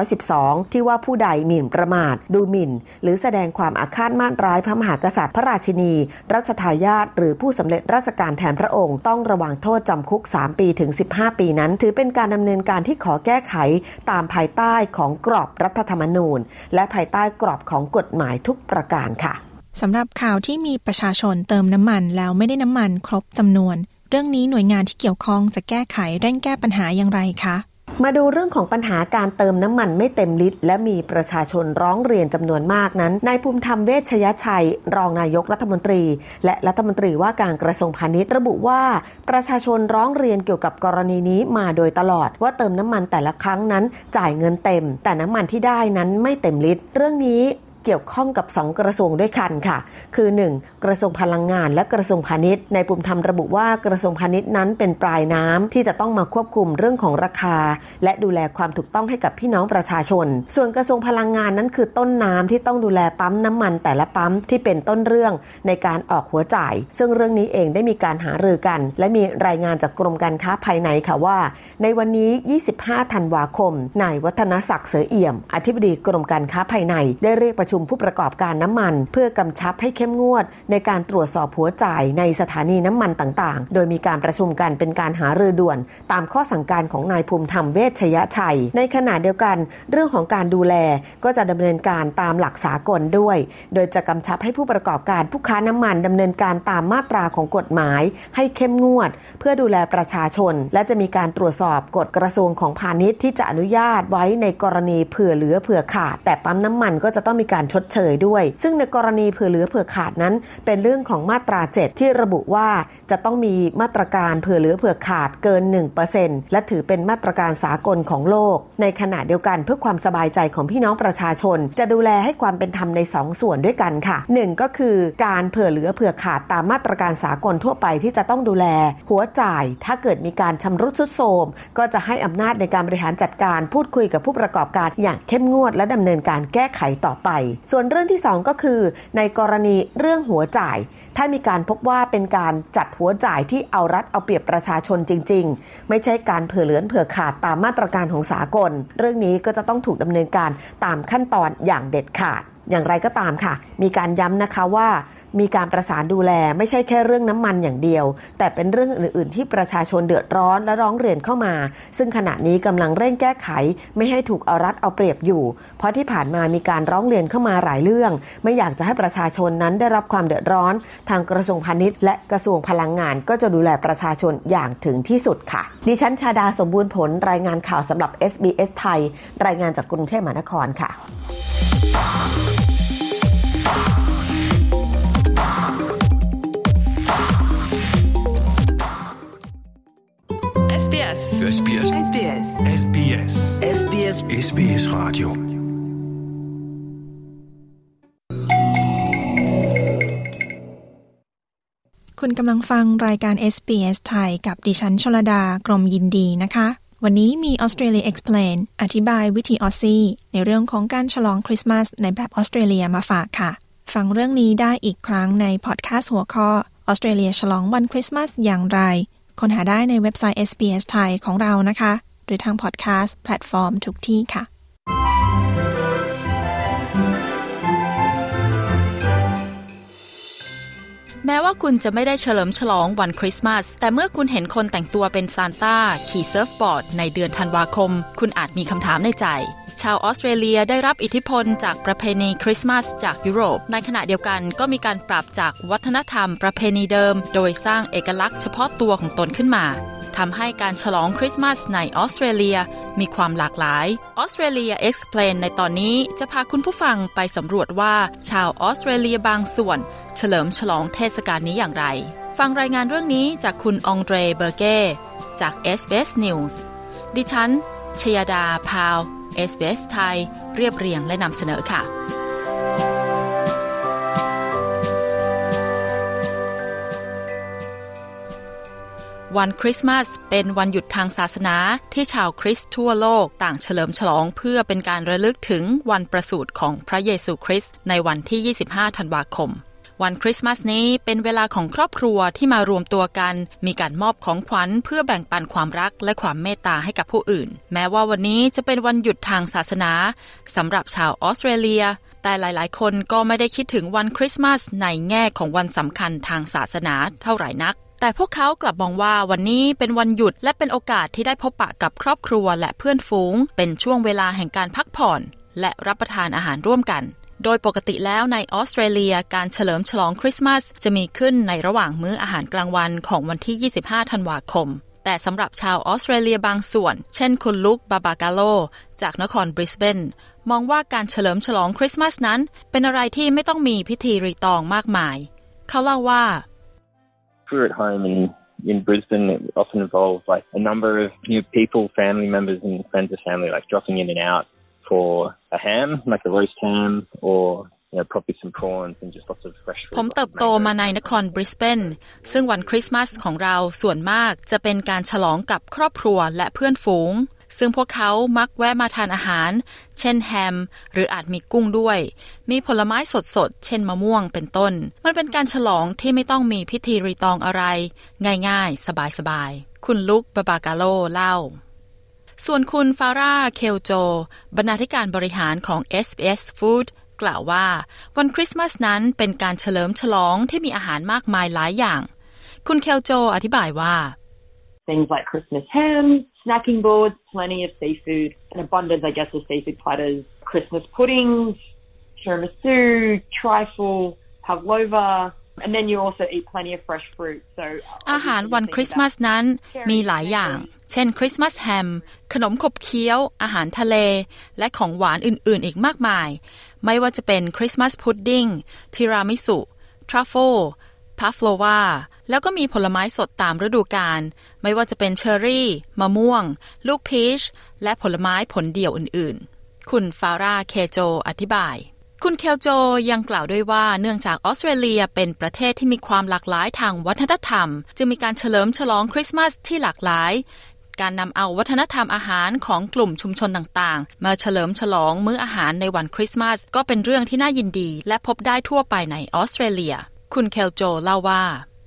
112ที่ว่าผู้ใดหมิ่นประมาทดูหมิ่นหรือแสดงความอาฆาตมาตร้ายพระมหากษัตริย์พระราชินีรัชทายาทหรือผู้สำเร็จราชการแทนพระองค์ต้องระวางโทษจำคุก3ปีถึง15ปีนั้นถือเป็นการดำเนินการที่ขอแก้ไขตามภายใต้ของกรอบรัฐธรรมนูญและภายใต้กรอบของกฎหมายทุกประการค่ะสำหรับข่าวที่มีประชาชนเติมน้ำมันแล้วไม่ได้น้ำมันครบจำนวนเรื่องนี้หน่วยงานที่เกี่ยวข้องจะแก้ไขเร่งแก้ปัญหาอย่างไรคะมาดูเรื่องของปัญหาการเติมน้ำมันไม่เต็มลิตรและมีประชาชนร้องเรียนจำนวนมากนั้นนายภูมิธรรมเวชยชัยรองนายกรัฐมนตรีและรัฐมนตรีว่าการกระทรวงพาณิชย์ระบุว่าประชาชนร้องเรียนเกี่ยวกับกรณีนี้มาโดยตลอดว่าเติมน้ำมันแต่ละครั้งนั้นจ่ายเงินเต็มแต่น้ำมันที่ได้นั้นไม่เต็มลิตรเรื่องนี้เกี่ยวข้องกับ2กระทรวงด้วยกันค่ะคือ1กระทรวงพลังงานและกระทรวงพาณิชย์นายภูมิธรรมระบุว่ากระทรวงพาณิชย์นั้นเป็นปลายน้ำที่จะต้องมาควบคุมเรื่องของราคาและดูแลความถูกต้องให้กับพี่น้องประชาชนส่วนกระทรวงพลังงานนั้นคือต้นน้ำที่ต้องดูแลปั๊มน้ำมันแต่ละปั๊มที่เป็นต้นเรื่องในการออกหัวจ่ายซึ่งเรื่องนี้เองได้มีการหารือกันและมีรายงานจากกรมการค้าภายในค่ะว่าในวันนี้25ธันวาคมนายวัฒนศักดิ์เสือเอี่ยมอธิบดีกรมการค้าภายในได้เรียกประชุมผู้ประกอบการน้ำมันเพื่อกำชับให้เข้มงวดในการตรวจสอบหัวจ่ายในสถานีน้ำมันต่างๆโดยมีการประชุมกันเป็นการหารือด่วนตามข้อสั่งการของนายภูมิธรรมเวชยชัยในขณะเดียวกันเรื่องของการดูแลก็จะดำเนินการตามหลักสากลด้วยโดยจะกำชับให้ผู้ประกอบการผู้ค้าน้ำมันดำเนินการตามมาตราของกฎหมายให้เข้มงวดเพื่อดูแลประชาชนและจะมีการตรวจสอบกฎกระทรวงของพาณิชย์ที่จะอนุญาตไว้ในกรณีเผื่อเหลือเผื่อขาดแต่ปั๊มน้ำมันก็จะต้องมีการชดเชยด้วยซึ่งในกรณีเผื่อเหลือเผื่อขาดนั้นเป็นเรื่องของมาตรา7ที่ระบุว่าจะต้องมีมาตรการเผื่อเหลือเผื่อขาดเกิน 1% และถือเป็นมาตรการสากลของโลกในขณะเดียวกันเพื่อความสบายใจของพี่น้องประชาชนจะดูแลให้ความเป็นธรรมใน2ส่วนด้วยกันค่ะ1ก็คือการเผื่อเหลือเผื่อขาดตามมาตรการสากลทั่วไปที่จะต้องดูแลหัวจ่ายถ้าเกิดมีการชำรุดทรุดโทรมก็จะให้อำนาจในการบริหารจัดการพูดคุยกับผู้ประกอบการอย่างเข้มงวดและดำเนินการแก้ไขต่อไปส่วนเรื่องที่2ก็คือในกรณีเรื่องหัวจ่ายถ้ามีการพบว่าเป็นการจัดหัวจ่ายที่เอารัดเอาเปรียบประชาชนจริงๆไม่ใช่การเผื่อเหลือเผื่อขาดตามมาตรการของสากลเรื่องนี้ก็จะต้องถูกดำเนินการตามขั้นตอนอย่างเด็ดขาดอย่างไรก็ตามค่ะมีการย้ำนะคะว่ามีการประสานดูแลไม่ใช่แค่เรื่องน้ำมันอย่างเดียวแต่เป็นเรื่องอื่นๆที่ประชาชนเดือดร้อนและร้องเรียนเข้ามาซึ่งขณะนี้กำลังเร่งแก้ไขไม่ให้ถูกเอารัดเอาเปรียบอยู่เพราะที่ผ่านมามีการร้องเรียนเข้ามาหลายเรื่องไม่อยากจะให้ประชาชนนั้นได้รับความเดือดร้อนทางกระทรวงพาณิชย์และกระทรวงพลังงานก็จะดูแลประชาชนอย่างถึงที่สุดค่ะดิฉันชาดาสมบูรณ์ผลรายงานข่าวสำหรับ SBS ไทยรายงานจากกรุงเทพมหานครค่ะ SBS SBS SBS SBS SBS SBS Radio คุณกำลังฟังรายการ SBS ไทยกับดิฉันชลดากรมยินดีนะคะวันนี้มี Australia Explain อธิบายวิธีออสซี่ในเรื่องของการฉลองคริสต์มาสในแบบออสเตรเลียมาฝากค่ะฟังเรื่องนี้ได้อีกครั้งในพอดแคสต์หัวข้อออสเตรเลียฉลองวันคริสต์มาสอย่างไรค้นหาได้ในเว็บไซต์ SBS ไทยของเรานะคะโดยทางพอดแคสต์แพลตฟอร์มทุกที่ค่ะแม้ว่าคุณจะไม่ได้เฉลิมฉลองวันคริสต์มาสแต่เมื่อคุณเห็นคนแต่งตัวเป็นซานต้าขี่เซิร์ฟบอร์ดในเดือนธันวาคมคุณอาจมีคำถามในใจชาวออสเตรเลียได้รับอิทธิพลจากประเพณีคริสต์มาสจากยุโรปในขณะเดียวกันก็มีการปรับจากวัฒนธรรมประเพณีเดิมโดยสร้างเอกลักษณ์เฉพาะตัวของตนขึ้นมาทำให้การฉลองคริสต์มาสในออสเตรเลียมีความหลากหลาย Australia Explain ในตอนนี้จะพาคุณผู้ฟังไปสำรวจว่าชาวออสเตรเลียบางส่วนเฉลิมฉลองเทศกาลนี้อย่างไรฟังรายงานเรื่องนี้จากคุณองเดรเบอร์เก้จาก SBS News ดิฉันชยดาพาว SBS ไทยเรียบเรียงและนำเสนอค่ะวันคริสต์มาสเป็นวันหยุดทางศาสนาที่ชาวคริสต์ทั่วโลกต่างเฉลิมฉลองเพื่อเป็นการระลึกถึงวันประสูติของพระเยซูคริสต์ในวันที่25ธันวาคมวันคริสต์มาสนี้เป็นเวลาของครอบครัวที่มารวมตัวกันมีการมอบของขวัญเพื่อแบ่งปันความรักและความเมตตาให้กับผู้อื่นแม้ว่าวันนี้จะเป็นวันหยุดทางศาสนาสำหรับชาวออสเตรเลียแต่หลายๆคนก็ไม่ได้คิดถึงวันคริสต์มาสในแง่ของวันสำคัญทางศาสนาเท่าไหร่นักแต่พวกเขากลับมองว่าวันนี้เป็นวันหยุดและเป็นโอกาสที่ได้พบปะกับครอบครัวและเพื่อนฝูงเป็นช่วงเวลาแห่งการพักผ่อนและรับประทานอาหารร่วมกันโดยปกติแล้วในออสเตรเลียการเฉลิมฉลองคริสต์มาสจะมีขึ้นในระหว่างมื้ออาหารกลางวันของวันที่25ธันวาคมแต่สำหรับชาวออสเตรเลียบางส่วนเช่นคุณลุคบาบากาโลจากนครบริสเบนมองว่าการเฉลิมฉลองคริสต์มาสนั้นเป็นอะไรที่ไม่ต้องมีพิธีรีตองมากมายเขาเล่าว่า We're at home in Brisbane. It often involves like a number of new people, family members and friends of family, like dropping in and out for a ham, like a roast ham, or probably some prawns and just lots of fresh fruit. ผมเติบโตมาในนครบริสเบนซึ่งวันคริสต์มาสของเราส่วนมากจะเป็นการฉลองกับครอบครัวและเพื่อนฝูงซึ่งพวกเขามักแวะมาทานอาหารเช่นแฮมหรืออาจมีกุ้งด้วยมีผลไม้สดๆเช่นมะม่วงเป็นต้นมันเป็นการฉลองที่ไม่ต้องมีพิธีรีตองอะไรง่ายๆสบายๆคุณลุคบาบากาโลเล่าส่วนคุณฟาร่าเคลโจบรรณาธิการบริหารของ SBS Food กล่าวว่าวันคริสต์มาสนั้นเป็นการเฉลิมฉลองที่มีอาหารมากมายหลายอย่างคุณเคลโจอธิบายว่า Things like Christmas ham, snacking boards, plenty of seafood, an abundance, I guess, of seafood platters, Christmas puddings, tiramisu, trifle, pavlova, and then you also eat plenty of fresh fruit. So อาหารวันคริสต์มาสนั้นมีหลายอย่างเช่นคริสต์มาสแฮมขนมขบเคี้ยวอาหารทะเลและของหวานอื่นๆอีกมากมายไม่ว่าจะเป็นคริสต์มาสพุดดิ้งทีรามิสุทรัฟเฟิลพาฟโลวาแล้วก็มีผลไม้สดตามฤดูกาลไม่ว่าจะเป็นเชอร์รี่มะม่วงลูกพีชและผลไม้ผลเดี่ยวอื่นๆคุณฟาร่าเคโจอธิบายคุณเคลโจยังกล่าวด้วยว่าเนื่องจากออสเตรเลียเป็นประเทศที่มีความหลากหลายทางวัฒนธรรมจึงมีการเฉลิมฉลองคริสต์มาสที่หลากหลายการนำเอาวัฒนธรรมอาหารของกลุ่มชุมชนต่างๆมาเฉลิมฉลองมื้ออาหารในวันคริสต์มาสก็เป็นเรื่องที่น่ายินดีและพบได้ทั่วไปในออสเตรเลียคุณเคลโจเล่าว่า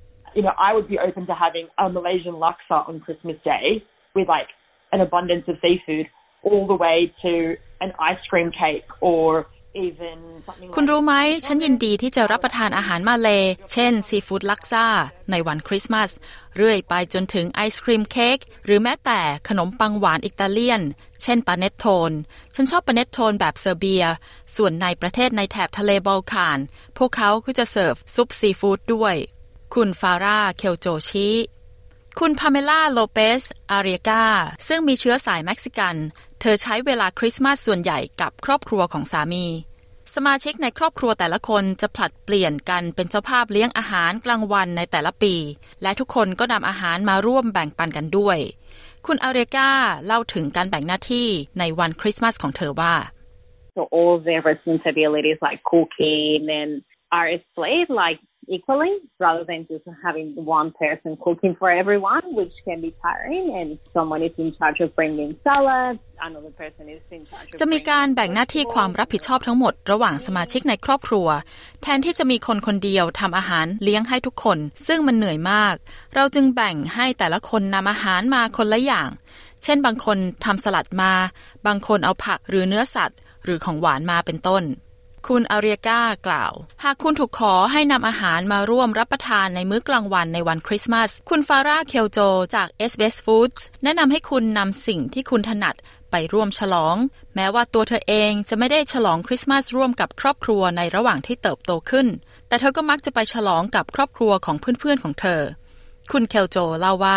I would be open to having a Malaysian laksa on Christmas Day with like an abundance of seafood all the way to an ice cream cake or even something คุณรู้ไหมฉันยินดีที่จะรับประทานอาหารมาเลเช่นซีฟู้ดลักซ่าในวันคริสต์มาสเรื่อยไปจนถึงไอศครีมเค้กหรือแม้แต่ขนมปังหวานอิตาเลียนเช่นปาเนตโทนฉันชอบปาเนตโทนแบบเซอร์เบียส่วนในประเทศในแถบทะเลบอลข่านพวกเขาก็จะเสิร์ฟซุปซีฟู้ดด้วยคุณฟาร่าเคลโจชิคุณพาเมล่าโลเปสอาเรียกาซึ่งมีเชื้อสายเม็กซิกันเธอใช้เวลาคริสต์มาสส่วนใหญ่กับครอบครัวของสามีสมาชิกในครอบครัวแต่ละคนจะผลัดเปลี่ยนกันเป็นเจ้าภาพเลี้ยงอาหารกลางวันในแต่ละปีและทุกคนก็นำอาหารมาร่วมแบ่งปันกันด้วยคุณอาเรียกาเล่าถึงการแบ่งหน้าที่ในวันคริสต์มาสของเธอว่า So all their responsibilities like cooking and are split like equally rather than just having one person cooking for everyone, which can be tiring, and someone is in charge of bringing salad, another person is in charge of จะมีการแบ่งหน้าที่ความรับผิดชอบทั้งหมดระหว่างสมาชิกในครอบครัวแทนที่จะมีคนคนเดียวทำอาหารเลี้ยงให้ทุกคนซึ่งมันเหนื่อยมากเราจึงแบ่งให้แต่ละคนนำอาหารมาคนละอย่างเช่นบางคนทำสลัดมาบางคนเอาผักหรือเนื้อสัตว์หรือของหวานมาเป็นต้นคุณอาเรียก้ากล่าวหากคุณถูกขอให้นำอาหารมาร่วมรับประทานในมื้อกลางวันในวันคริสต์มาสคุณฟาร่าเคลโจจาก SBS Foods แนะนำให้คุณนำสิ่งที่คุณถนัดไปร่วมฉลองแม้ว่าตัวเธอเองจะไม่ได้ฉลองคริสต์มาสร่วมกับครอบครัวในระหว่างที่เติบโตขึ้นแต่เธอก็มักจะไปฉลองกับครอบครัวของเพื่อนๆของเธอคุณเคลโจเล่าว่า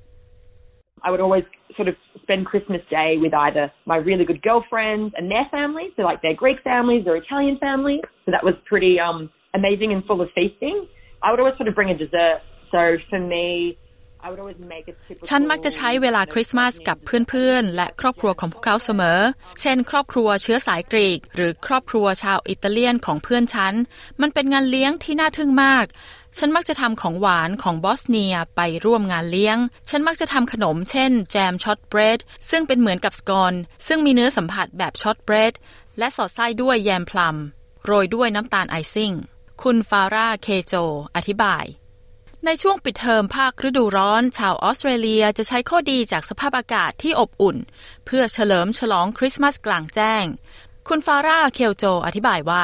I would always sort of spend Christmas Day with either my really good girlfriends and their families, so like their Greek families or Italian families. So that was pretty amazing and full of feasting. I would always sort of bring a dessert. So for me, I would always make a typical ฉันมักจะใช้เวลาคริสต์มาสกับเพื่อนๆและครอบครัวของพวกเขาเสมอเช่นครอบครัวเชื้อสายกรีกหรือครอบครัวชาวอิตาเลียนของเพื่อนฉันมันเป็นงานเลี้ยงที่น่าทึ่งมากฉันมักจะทำของหวานของบอสเนียไปร่วมงานเลี้ยงฉันมักจะทำขนมเช่นแจมช็อตเบรดซึ่งเป็นเหมือนกับสกอนซึ่งมีเนื้อสัมผัสแบบช็อตเบรดและสอดไส้ด้วยแยมพลัมโรยด้วยน้ำตาลไอซิ่งคุณฟาร่าเคโจอธิบายในช่วงปิดเทอมภาคฤดูร้อนชาวออสเตรเลียจะใช้ข้อดีจากสภาพอากาศที่อบอุ่นเพื่อเฉลิมฉลองคริสต์มาสกลางแจ้งคุณฟาร่าเคลโจอธิบายว่า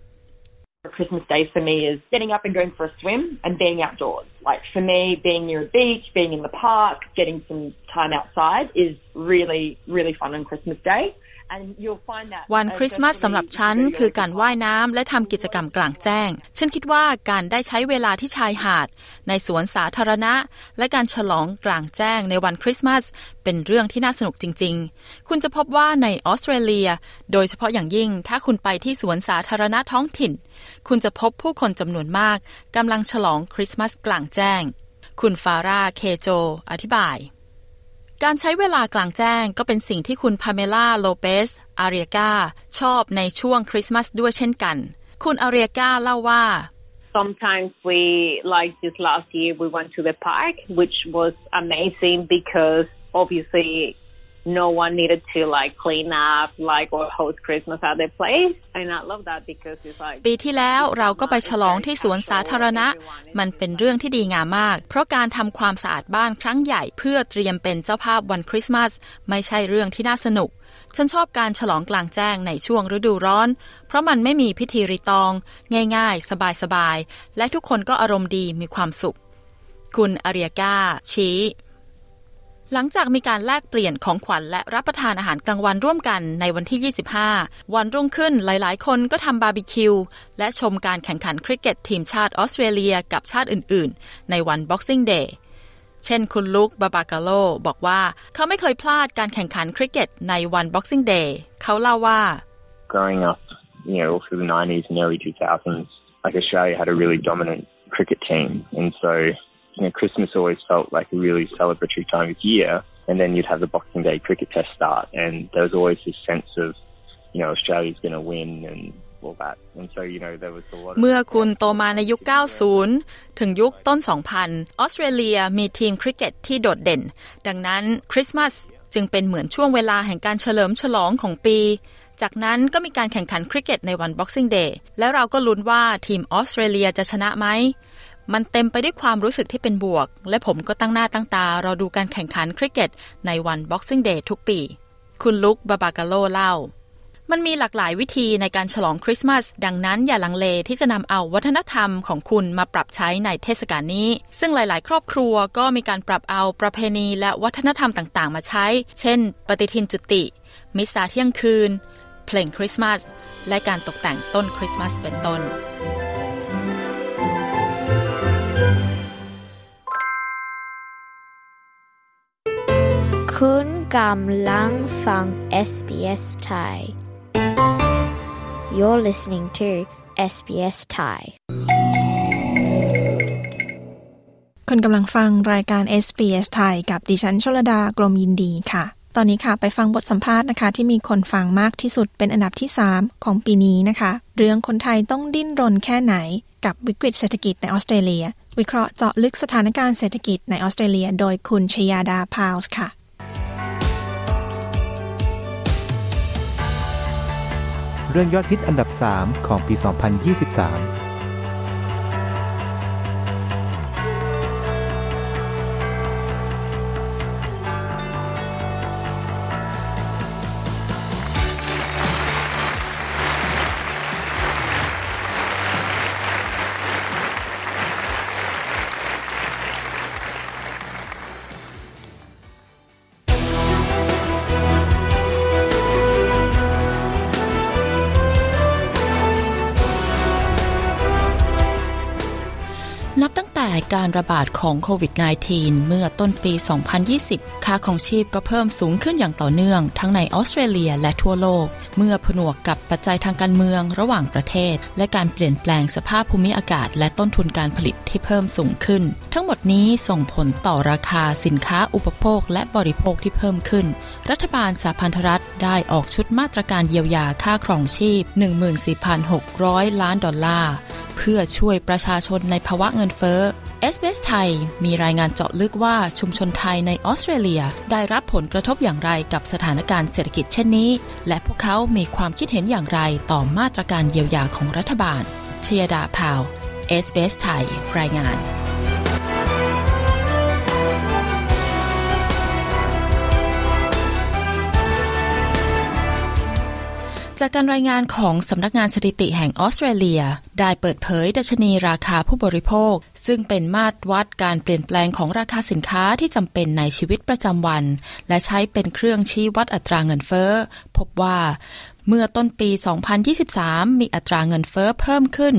Christmas Day for me is getting up and going for a swim and being outdoors. Like for me, being near a beach, being in the park, getting some time outside is really, really fun on Christmas Day. วันคริสต์มาสสำหรับฉันคือการว่ายน้ำและทำกิจกรรมกลางแจ้งฉันคิดว่าการได้ใช้เวลาที่ชายหาดในสวนสาธารณะและการฉลองกลางแจ้งในวันคริสต์มาสเป็นเรื่องที่น่าสนุกจริงๆคุณจะพบว่าในออสเตรเลียโดยเฉพาะอย่างยิ่งถ้าคุณไปที่สวนสาธารณะท้องถิ่นคุณจะพบผู้คนจำนวนมากกำลังฉลองคริสต์มาสกลางแจ้งคุณฟาร่าเคโจอธิบายการใช้เวลากลางแจ้งก็เป็นสิ่งที่คุณพาเมล่าโลเปสอาเรียกาชอบในช่วงคริสต์มาสด้วยเช่นกันคุณอาเรียกาเล่าว่า Sometimes we like this last year we went to the park which was amazing because obviously no one needed to like clean up like or host Christmas at their place and I love that because it's like ปีที่แล้วเราก็ไปฉลองที่สวนสาธารณะมันเป็นเรื่องที่ดีงามมากเพราะการทำความสะอาดบ้านครั้งใหญ่เพื่อเตรียมเป็นเจ้าภาพวันคริสต์มาสไม่ใช่เรื่องที่น่าสนุกฉันชอบการฉลองกลางแจ้งในช่วงฤดูร้อนเพราะมันไม่มีพิธีรีตองง่ายๆสบายๆและทุกคนก็อารมณ์ดีมีความสุขคุณอาเรียกาชี้หลังจากมีการแลกเปลี่ยนของขวัญและรับประทานอาหารกลางวันร่วมกันในวันที่25วันรุ่งขึ้นหลายๆคนก็ทำบาร์บีคิวและชมการแข่งขันคริกเก็ตทีมชาติออสเตรเลียกับชาติอื่นๆในวัน Boxing Day เช่นคุณลุคบาบากาโลบอกว่าเขาไม่เคยพลาดการแข่งขันคริกเก็ตในวัน Boxing Day เขาเล่าว่า Growing up, all through the 90s and early 2000s, like Australia had a really dominant cricket team, and so Christmas always felt like a really celebratory time of year, and then you'd have the Boxing Day cricket test start, and there was always this sense of, Australia's going to win and all that. And so, there was a lot of เมื่อคุณโตมาในยุค 90 ถึงยุคต้น 2000 ออสเตรเลียมีทีมคริกเก็ตที่โดดเด่น ดังนั้นคริสต์มาสจึงเป็นเหมือนช่วงเวลาแห่งการเฉลิมฉลองของปี จากนั้นก็มีการแข่งขันคริกเก็ตในวัน Boxing Day และเราก็ลุ้นว่าทีมออสเตรเลียจะชนะไหมมันเต็มไปด้วยความรู้สึกที่เป็นบวกและผมก็ตั้งหน้าตั้งตารอดูการแข่งขันคริกเก็ตในวัน Boxing Day ทุกปีคุณลุคบาบากาโลเล่ามันมีหลากหลายวิธีในการฉลองคริสต์มาสดังนั้นอย่าลังเลที่จะนำเอาวัฒนธรรมของคุณมาปรับใช้ในเทศกาลนี้ซึ่งหลายๆครอบครัวก็มีการปรับเอาประเพณีและวัฒนธรรมต่างๆมาใช้เช่นปฏิทินจุติมิสซาเที่ยงคืนเพลงคริสต์มาสและการตกแต่งต้นคริสต์มาสเป็นต้นคุณกำลังฟัง SBS Thai You're listening to SBS Thai คุณกำลังฟังรายการ SBS Thai กับดิฉันชลดากรมยินดีค่ะตอนนี้ค่ะไปฟังบทสัมภาษณ์นะคะที่มีคนฟังมากที่สุดเป็นอันดับที่3ของปีนี้นะคะเรื่องคนไทยต้องดิ้นรนแค่ไหนกับวิกฤตเศรษฐกิจในออสเตรเลียวิเคราะห์เจาะลึกสถานการณ์เศรษฐกิจในออสเตรเลียโดยคุณชยาดาพาวส์ค่ะเรื่องยอดฮิตอันดับ 3 ของปี 2023 นับตั้งแต่การระบาดของโควิด -19 เมื่อต้นปี 2020 ค่าครองชีพก็เพิ่มสูงขึ้นอย่างต่อเนื่องทั้งในออสเตรเลียและทั่วโลกเมื่อผนวกกับปัจจัยทางการเมืองระหว่างประเทศและการเปลี่ยนแปลงสภาพภูมิอากาศและต้นทุนการผลิตที่เพิ่มสูงขึ้นทั้งหมดนี้ส่งผลต่อราคาสินค้าอุปโภคและบริโภคที่เพิ่มขึ้นรัฐบาลสหพันธรัฐได้ออกชุดมาตรการเยียวยาค่าครองชีพ 14,600 ล้านดอลลาร์เพื่อช่วยประชาชนในภาวะเงินเฟ้อ SBS ไทยมีรายงานเจาะลึกว่าชุมชนไทยในออสเตรเลียได้รับผลกระทบอย่างไรกับสถานการณ์เศรษฐกิจเช่นนี้และพวกเขามีความคิดเห็นอย่างไรต่อมาตรการเยียวยาของรัฐบาลชยดาพาว SBS ไทยรายงานจากการรายงานของสำนักงานสถิติแห่งออสเตรเลียได้เปิดเผยดัชนีราคาผู้บริโภคซึ่งเป็นมาตรวัดการเปลี่ยนแปลงของราคาสินค้าที่จำเป็นในชีวิตประจำวันและใช้เป็นเครื่องชี้วัดอัตราเงินเฟ้อพบว่าเมื่อต้นปี 2023 มีอัตราเงินเฟ้อเพิ่มขึ้น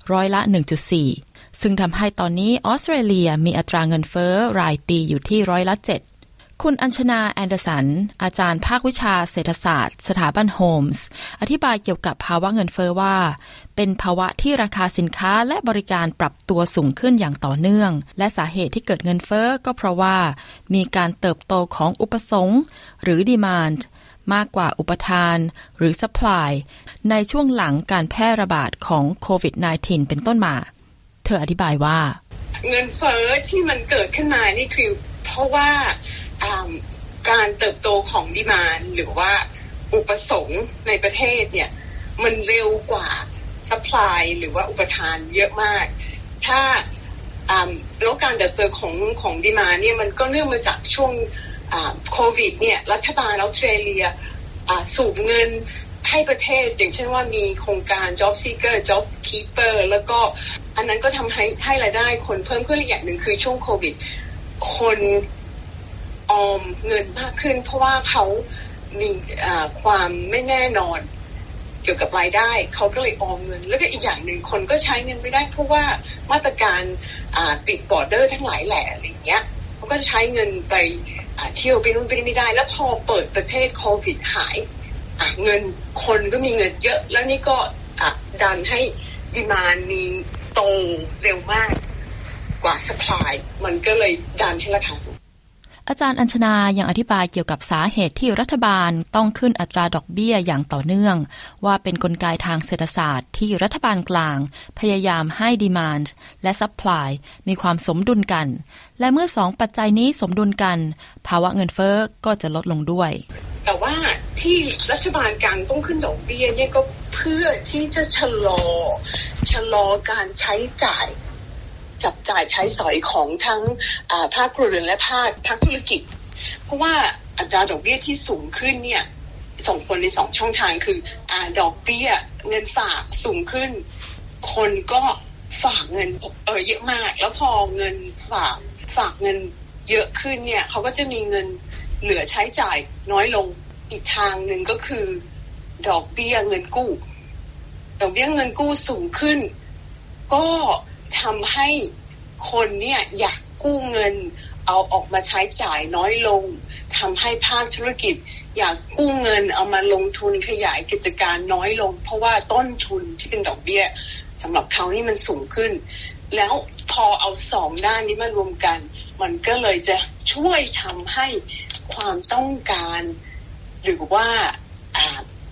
1.4%ซึ่งทำให้ตอนนี้ออสเตรเลียมีอัตราเงินเฟ้อรายปีอยู่ที่7%คุณอัญชนาแอนเดอร์สันอาจารย์ภาควิชาเศรษฐศาสตร์สถาบันโฮมส์อธิบายเกี่ยวกับภาวะเงินเฟ้อว่าเป็นภาวะที่ราคาสินค้าและบริการปรับตัวสูงขึ้นอย่างต่อเนื่องและสาเหตุที่เกิดเงินเฟ้อก็เพราะว่ามีการเติบโตของอุปสงค์หรือ demand มากกว่าอุปทานหรือ supply ในช่วงหลังการแพร่ระบาดของโควิด -19 เป็นต้นมาเธออธิบายว่าเงินเฟ้อที่มันเกิดขึ้นมานี่คือเพราะว่าการเติบโตของดีมานด์หรือว่าอุปสงค์ในประเทศเนี่ยมันเร็วกว่าซัพพลายหรือว่าอุปทานเยอะมากถ้าแล้วการเติบโตของดีมานด์เนี่ยมันก็เนื่องมาจากช่วงโควิดเนี่ยรัฐบาลออสเตรเลียสูบเงินให้ประเทศอย่างเช่นว่ามีโครงการ Job Seeker Job Keeper แล้วก็อันนั้นก็ทำให้รายได้คนเพิ่มขึ้นอีกอย่างหนึ่งคือช่วงโควิดคนออมเงินมากขึ้นเพราะว่าเขามีความไม่แน่นอนเกี่ยวกับรายได้เขาก็เลยออมเงินแล้วก็อีกอย่างหนึ่งคนก็ใช้เงินไม่ได้เพราะว่ามาตรการปิดบอร์เดอร์ทั้งหลายแหล่อะไรอย่างเงี้ยเขาก็ใช้เงินไปเที่ยวไปนู่นไปนี่ไม่ได้แล้วพอเปิดประเทศโควิดหายเงินคนก็มีเงินเยอะแล้วนี่ก็ดันให้ดีมานด์มีโตเร็วมากกว่าซัพพลายมันก็เลยดันให้ราคาสูงอาจารย์อัญชนายังอธิบายเกี่ยวกับสาเหตุที่รัฐบาลต้องขึ้นอัตราดอกเบี้ยอย่างต่อเนื่องว่าเป็นกลไกทางเศรษฐศาสตร์ที่รัฐบาลกลางพยายามให้ demand และ supply มีความสมดุลกันและเมื่อ2ปัจจัยนี้สมดุลกันภาวะเงินเฟ้อก็จะลดลงด้วยแต่ว่าที่รัฐบาลกลางต้องขึ้นดอกเบี้ยเนี่ยก็เพื่อที่จะชะลอการใช้จ่ายจับจ่ายใช้สอยของทั้งภาคครัวเรือนและภาคธุรกิจเพราะว่าอัตราดอกเบี้ยที่สูงขึ้นเนี่ยส่งผลใน2ช่องทางคือดอกเบี้ยเงินฝากสูงขึ้นคนก็ฝากเงินเยอะมากแล้วพอเงินฝากเงินเยอะขึ้นเนี่ยเขาก็จะมีเงินเหลือใช้จ่ายน้อยลงอีกทางนึงก็คือดอกเบี้ยเงินกู้ดอกเบี้ยเงินกู้สูงขึ้นก็ทำให้คนเนี่ยอยากกู้เงินเอาออกมาใช้จ่ายน้อยลงทำให้ภาคธุรกิจอยากกู้เงินเอามาลงทุนขยายกิจการน้อยลงเพราะว่าต้นทุนที่เป็นดอกเบี้ยสำหรับเขานี่มันสูงขึ้นแล้วพอเอา2ด้านนี้มารวมกันมันก็เลยจะช่วยทำให้ความต้องการหรือว่าคว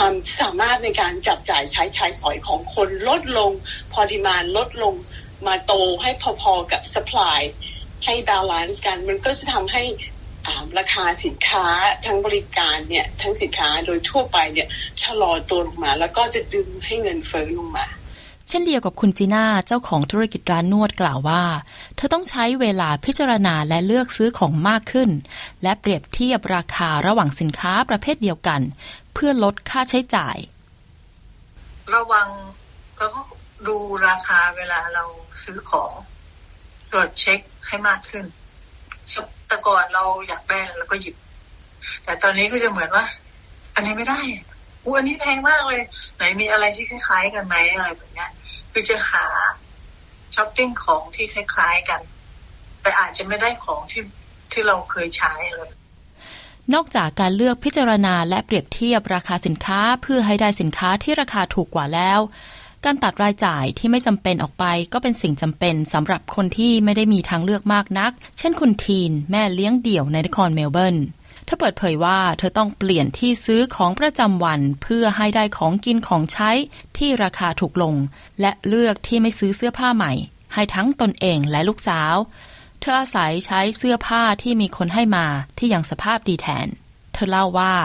ความสามารถในการจับจ่ายใช้สอยของคนลดลงพอดีมานด์ลดลงมาโตให้พอๆกับ supply ให้บาลานซ์กันมันก็จะทำให้ราคาสินค้าทั้งบริการเนี่ยทั้งสินค้าโดยทั่วไปเนี่ยชะลอตัวลงมาแล้วก็จะดึงให้เงินเฟ้อลงมาเช่นเดียวกับคุณจีน่าเจ้าของธุรกิจร้านนวดกล่าวว่าเธอต้องใช้เวลาพิจารณาและเลือกซื้อของมากขึ้นและเปรียบเทียบราคาระหว่างสินค้าประเภทเดียวกันเพื่อลดค่าใช้จ่ายระวังแล้วก็ดูราคาเวลาเราซื้อของตรวจเช็คให้มากขึ้นแต่ก่อนเราอยากได้แล้วก็หยิบแต่ตอนนี้ก็จะเหมือนว่าอันนี้ไม่ได้อันนี้แพงมากเลยไหนมีอะไรที่คล้ายๆกันไหมอะไรแบบนี้คือจะหาช้อปปิ้งของที่คล้ายๆกันแต่อาจจะไม่ได้ของที่เราเคยใช้เลยนอกจากการเลือกพิจารณาและเปรียบเทียบราคาสินค้าเพื่อให้ได้สินค้าที่ราคาถูกกว่าแล้วการตัดรายจ่ายที่ไม่จำเป็นออกไปก็เป็นสิ่งจำเป็นสำหรับคนที่ไม่ได้มีทางเลือกมากนักเช่นคุณทีนแม่เลี้ยงเดี่ยวในนครเมลเบิร์นเธอเปิดเผยว่าเธอต้องเปลี่ยนที่ซื้อของประจำวันเพื่อให้ได้ของกินของใช้ที่ราคาถูกลงและเลือกที่ไม่ซื้อเสื้อผ้าใหม่ให้ทั้งตนเองและลูกสาวเธออาศัยใช้เสื้อผ้าที่มีคนให้มาที่ยังสภาพดีแทนเธอเล่าว่า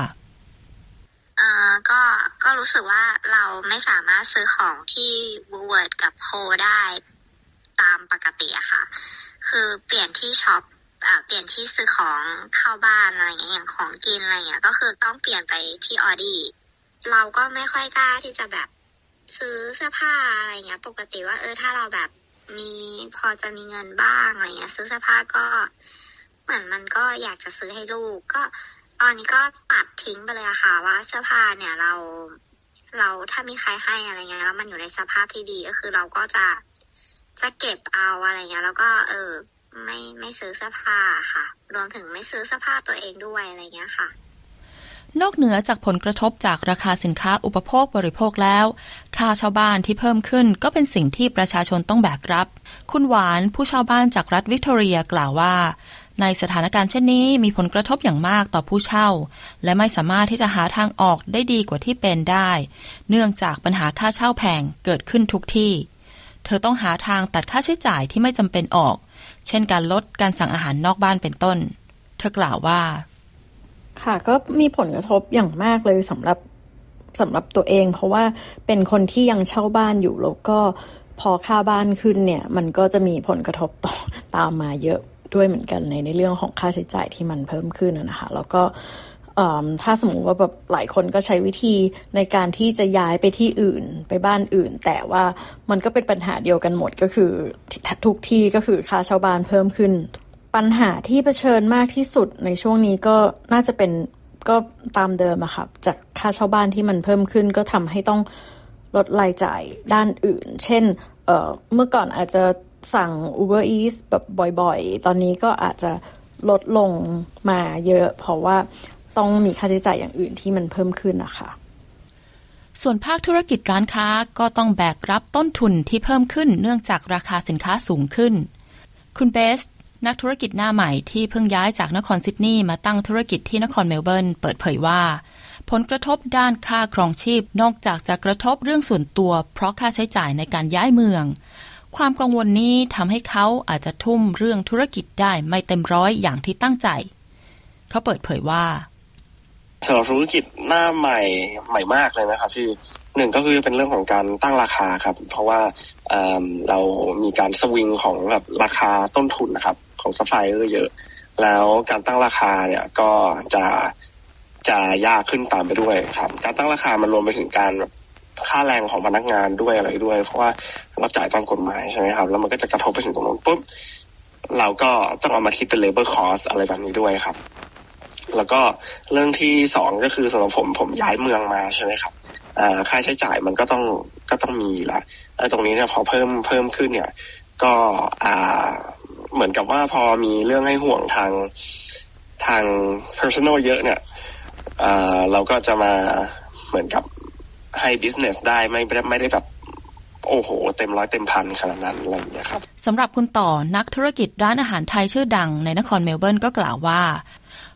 ก็รู้สึกว่าเราไม่สามารถซื้อของที่ Woolworth กับ Co ได้ตามปกติอะค่ะคือเปลี่ยนที่ช็อปเปลี่ยนที่ซื้อของเข้าบ้านอะไรอย่างของกินอะไรเงี้ยก็คือต้องเปลี่ยนไปที่ Aldi เราก็ไม่ค่อยกล้าที่จะแบบซื้อเสื้อผ้าอะไรเงี้ยปกติว่าถ้าเราแบบมีพอจะมีเงินบ้างอะไรเงี้ยซื้อเสื้อผ้าก็เหมือนมันก็อยากจะซื้อให้ลูกก็ตอนนี้ก็ตัดทิ้งไปเลยอะค่ะว่าเสื้อผ้าเนี่ยเราถ้ามีใครให้อะไรเงี้ยแล้วมันอยู่ในสภาพที่ดีก็คือเราก็จะเก็บเอาอะไรเงี้ยแล้วก็ไม่ซื้อเสื้อผ้าค่ะรวมถึงไม่ซื้อเสื้อผ้าตัวเองด้วยอะไรเงี้ยค่ะนอกเหนือจากผลกระทบจากราคาสินค้าอุปโภคบริโภคแล้วค่าเช่าบ้านที่เพิ่มขึ้นก็เป็นสิ่งที่ประชาชนต้องแบกรับคุณหวานผู้เช่าบ้านจากรัฐวิกตอเรียกล่าวว่าในสถานการณ์เช่นนี้มีผลกระทบอย่างมากต่อผู้เช่าและไม่สามารถที่จะหาทางออกได้ดีกว่าที่เป็นได้เนื่องจากปัญหาค่าเช่าแพงเกิดขึ้นทุกที่เธอต้องหาทางตัดค่าใช้จ่ายที่ไม่จำเป็นออกเช่นการลดการสั่งอาหารนอกบ้านเป็นต้นเธอกล่าวว่าค่ะก็มีผลกระทบอย่างมากเลยสำหรับตัวเองเพราะว่าเป็นคนที่ยังเช่าบ้านอยู่แล้วก็พอค่าบ้านขึ้นเนี่ยมันก็จะมีผลกระทบตามมาเยอะด้วยเหมือนกันในเรื่องของค่าใช้จ่ายที่มันเพิ่มขึ้นนะคะแล้วก็ถ้าสมมติว่าแบบหลายคนก็ใช้วิธีในการที่จะย้ายไปที่อื่นไปบ้านอื่นแต่ว่ามันก็เป็นปัญหาเดียวกันหมดก็คือทุกที่ก็คือค่าเช่าบ้านเพิ่มขึ้นปัญหาที่เผชิญมากที่สุดในช่วงนี้ก็น่าจะเป็นก็ตามเดิมอะค่ะจากค่าเช่าบ้านที่มันเพิ่มขึ้นก็ทำให้ต้องลดรายจ่ายด้านอื่นเช่นเมื่อก่อนอาจจะสั่ง Uber Eats แบบบ่อยๆตอนนี้ก็อาจจะลดลงมาเยอะเพราะว่าต้องมีค่าใช้จ่ายอย่างอื่นที่มันเพิ่มขึ้นนะคะส่วนภาคธุรกิจร้านค้าก็ต้องแบกรับต้นทุนที่เพิ่มขึ้นเนื่องจากราคาสินค้าสูงขึ้นคุณเบสนักธุรกิจหน้าใหม่ที่เพิ่งย้ายจากนครซิดนีย์มาตั้งธุรกิจที่นครเมลเบิร์นเปิดเผยว่าผลกระทบด้านค่าครองชีพนอกจากจะกระทบเรื่องส่วนตัวเพราะค่าใช้จ่ายในการย้ายเมืองความกังวลนี้ทำให้เขาอาจจะทุ่มเรื่องธุรกิจได้ไม่เต็มร้อยอย่างที่ตั้งใจเขาเปิดเผยว่าสำหรับธุรกิจหน้าใหม่มากเลยนะครับที่หนึ่งก็คือเป็นเรื่องของการตั้งราคาครับเพราะว่าเรามีการสวิงของแบบราคาต้นทุนนะครับของซัพพลายเออร์เยอะแล้วการตั้งราคาเนี่ยก็จะยากขึ้นตามไปด้วยครับการตั้งราคามันรวมไปถึงการค่าแรงของพนักงานด้วยอะไรด้วยเพราะว่าเราจ่ายตามกฎหมายใช่ไหมครับแล้วมันก็จะกระทบไปถึงตรงนั้นปุ๊บเราก็ต้องเอามาคิดเป็น labor cost อะไรแบบนี้ด้วยครับแล้วก็เรื่องที่สองก็คือสำหรับผมย้ายเมืองมาใช่ไหมครับค่าใช้จ่ายมันก็ต้องมีละแล้วตรงนี้เนี่ยพอเพิ่มขึ้นเนี่ยก็เหมือนกับว่าพอมีเรื่องให้ห่วงทาง personal เยอะเนี่ยเราก็จะมาเหมือนกับให้ business ได้ไม่ได้แบบโอ้โหเต็มร้อยเต็มพันขนาดนั้นอะไรอย่างเงี้ยครับสำหรับคุณต่อนักธุรกิจร้านอาหารไทยชื่อดังในนครเมลเบิร์นก็กล่าวว่า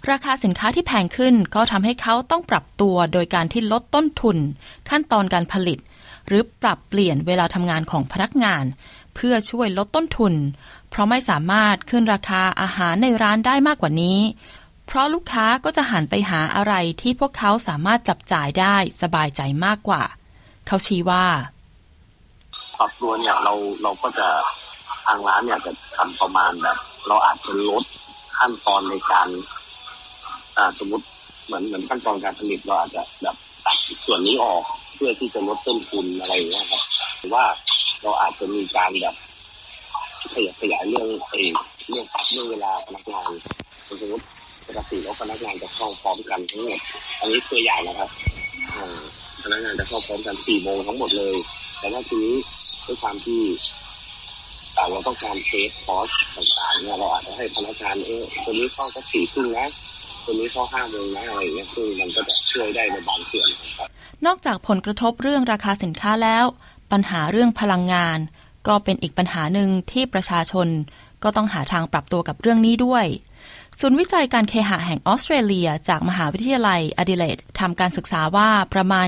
ราคาสินค้าที่แพงขึ้นก็ทำให้เขาต้องปรับตัวโดยการที่ลดต้นทุนขั้นตอนการผลิตหรือปรับเปลี่ยนเวลาทำงานของพนักงานเพื่อช่วยลดต้นทุนเพราะไม่สามารถขึ้นราคาอาหารในร้านได้มากกว่านี้เพราะลูกค้าก็จะหันไปหาอะไรที่พวกเขาสามารถจับจ่ายได้สบายใจมากกว่าเขาชี้ว่าปรับตัวเนี่ยเราก็จะทางร้านเนี่ยจะทำประมาณแบบเราอาจจะลดขั้นตอนในการสมมติเหมือนขั้นตอนการผลิตเราอาจจะแบบตัดส่วนนี้ออกเพื่อที่จะลดต้นทุนอะไรอย่างเงี้ยครับหรือว่าเราอาจจะมีการแบบขยายเรื่องปรับเรื่องเวลาพนักงานสมมติปกติแล้วพนักงานจะเข้าพร้อมกันทั้งหมดอันนี้ตัวอย่างนะครับพนักงานจะเข้าพร้อมกัน 4 โมงทั้งหมดเลยแต่ว่าทีนี้ด้วยความที่เราต้องการเซฟคอสต่างๆเนี่ยเราอาจจะให้พนักงานตัวนี้เข้าสัก 4:30 นะตัวนี้เข้า 5 โมงนะอะไรอย่างเงี้ยซึ่งมันก็จะช่วยได้ในบางส่วนครับนอกจากผลกระทบเรื่องราคาสินค้าแล้วปัญหาเรื่องพลังงานก็เป็นอีกปัญหาหนึ่งที่ประชาชนก็ต้องหาทางปรับตัวกับเรื่องนี้ด้วยศูนย์วิจัยการเคหะแห่งออสเตรเลียจากมหาวิทยาลัยอดิเลดทำการศึกษาว่าประมาณ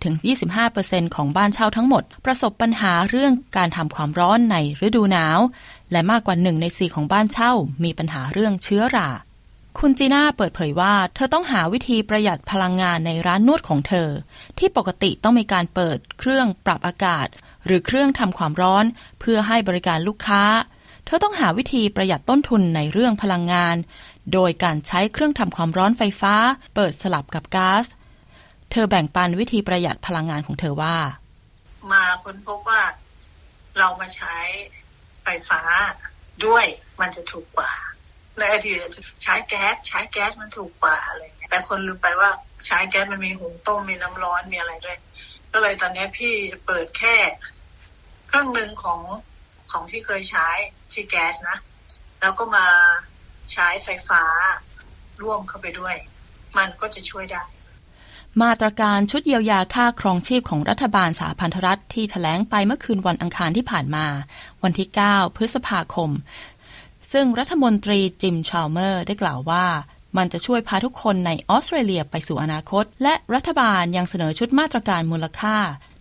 20-25% ของบ้านเช่าทั้งหมดประสบปัญหาเรื่องการทำความร้อนในฤดูหนาวและมากกว่า1 ใน 4ของบ้านเช่ามีปัญหาเรื่องเชื้อราคุณจีน่าเปิดเผยว่าเธอต้องหาวิธีประหยัดพลังงานในร้านนวดของเธอที่ปกติต้องมีการเปิดเครื่องปรับอากาศหรือเครื่องทำความร้อนเพื่อให้บริการลูกค้าเธอต้องหาวิธีประหยัดต้นทุนในเรื่องพลังงานโดยการใช้เครื่องทำความร้อนไฟฟ้าเปิดสลับกับก๊าซเธอแบ่งปันวิธีประหยัดพลังงานของเธอว่ามาค้นพบว่าเรามาใช้ไฟฟ้าด้วยมันจะถูกกว่าในอดีตใช้แก๊สมันถูกกว่าอะไรเงี้ยแต่คนลืมไปว่าใช้แก๊สมันมีหุงต้มมีน้ำร้อนมีอะไรด้วยก็เลยตอนนี้พี่จะเปิดแค่เครื่องนึงของที่เคยใช้ที่แก๊สนะแล้วก็มาใช้ไฟฟ้าร่วมเข้าไปด้วยมันก็จะช่วยได้มาตรการชุดเยียวยาค่าครองชีพของรัฐบาลสหพันธรัฐที่แถลงไปเมื่อคืนวันอังคารที่ผ่านมาวันที่ 9 พฤษภาคมซึ่งรัฐมนตรีจิมชาลเมอร์ได้กล่าวว่ามันจะช่วยพาทุกคนในออสเตรเลียไปสู่อนาคตและรัฐบาลยังเสนอชุดมาตรการมูลค่า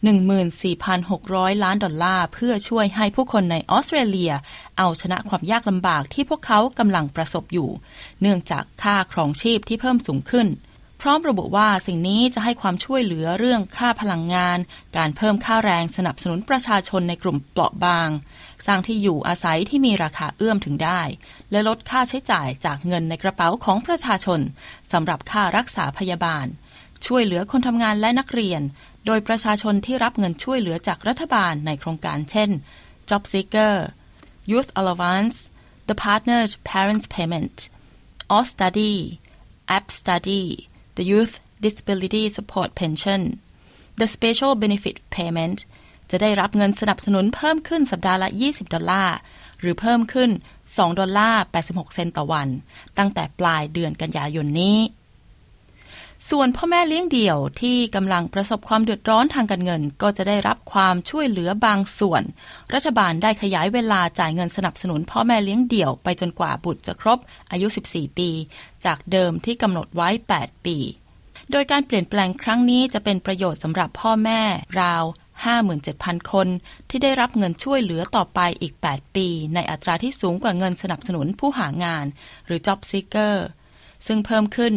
14,600 ล้านดอลลาร์เพื่อช่วยให้ผู้คนในออสเตรเลียเอาชนะความยากลำบากที่พวกเขากำลังประสบอยู่เนื่องจากค่าครองชีพที่เพิ่มสูงขึ้นพร้อมระบุว่าสิ่งนี้จะให้ความช่วยเหลือเรื่องค่าพลังงานการเพิ่มค่าแรงสนับสนุนประชาชนในกลุ่มเปราะบางสร้างที่อยู่อาศัยที่มีราคาเอื้อมถึงได้และลดค่าใช้จ่ายจากเงินในกระเป๋าของประชาชนสำหรับค่ารักษาพยาบาลช่วยเหลือคนทำงานและนักเรียนโดยประชาชนที่รับเงินช่วยเหลือจากรัฐบาลในโครงการเช่น Job Seeker Youth Allowance The Partnered Parents Payment Austudy App Study The Youth Disability Support Pension The Special Benefit Payment จะได้รับเงินสนับสนุนเพิ่มขึ้นสัปดาห์ละ$20หรือเพิ่มขึ้น$2.86 ต่อวันตั้งแต่ปลายเดือนกันยายนนี้ส่วนพ่อแม่เลี้ยงเดี่ยวที่กำลังประสบความเดือดร้อนทางการเงินก็จะได้รับความช่วยเหลือบางส่วนรัฐบาลได้ขยายเวลาจ่ายเงินสนับสนุนพ่อแม่เลี้ยงเดี่ยวไปจนกว่าบุตรจะครบอายุ14ปีจากเดิมที่กำหนดไว้8ปีโดยการเปลี่ยนแปลงครั้งนี้จะเป็นประโยชน์สำหรับพ่อแม่ราว 57,000 คนที่ได้รับเงินช่วยเหลือต่อไปอีก8ปีในอัตราที่สูงกว่าเงินสนับสนุนผู้หางานหรือ Job Seekerซึ่งเพิ่มขึ้น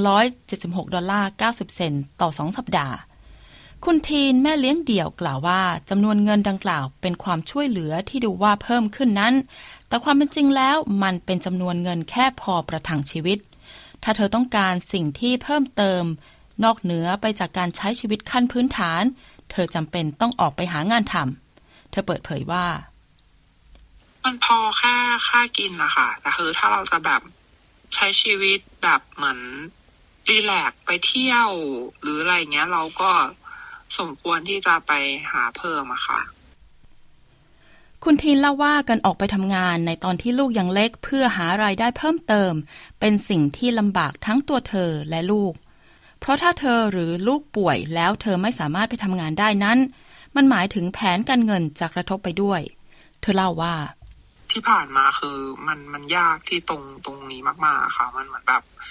$176.90 ต่อ2สัปดาห์คุณทีนแม่เลี้ยงเดี่ยวกล่าวว่าจำนวนเงินดังกล่าวเป็นความช่วยเหลือที่ดูว่าเพิ่มขึ้นนั้นแต่ความเป็นจริงแล้วมันเป็นจำนวนเงินแค่พอประทังชีวิตถ้าเธอต้องการสิ่งที่เพิ่มเติมนอกเหนือไปจากการใช้ชีวิตขั้นพื้นฐานเธอจำเป็นต้องออกไปหางานทำเธอเปิดเผยว่ามันพอแค่ค่ากินนะคะแต่คือถ้าเราจะแบบใช้ชีวิตแบบเหมือนรีแลกซ์ไปเที่ยวหรืออะไรเงี้ยเราก็สมควรที่จะไปหาเพิ่มอะค่ะคุณทีนเล่าว่าการออกไปทำงานในตอนที่ลูกยังเล็กเพื่อหารายได้เพิ่มเติมเป็นสิ่งที่ลำบากทั้งตัวเธอและลูกเพราะถ้าเธอหรือลูกป่วยแล้วเธอไม่สามารถไปทำงานได้นั้นมันหมายถึงแผนการเงินจะกระทบไปด้วยเธอเล่าว่าที่ผ่านมาคือมันยากที่ตรงนี้มากๆค่ะมันเหมือนแบบ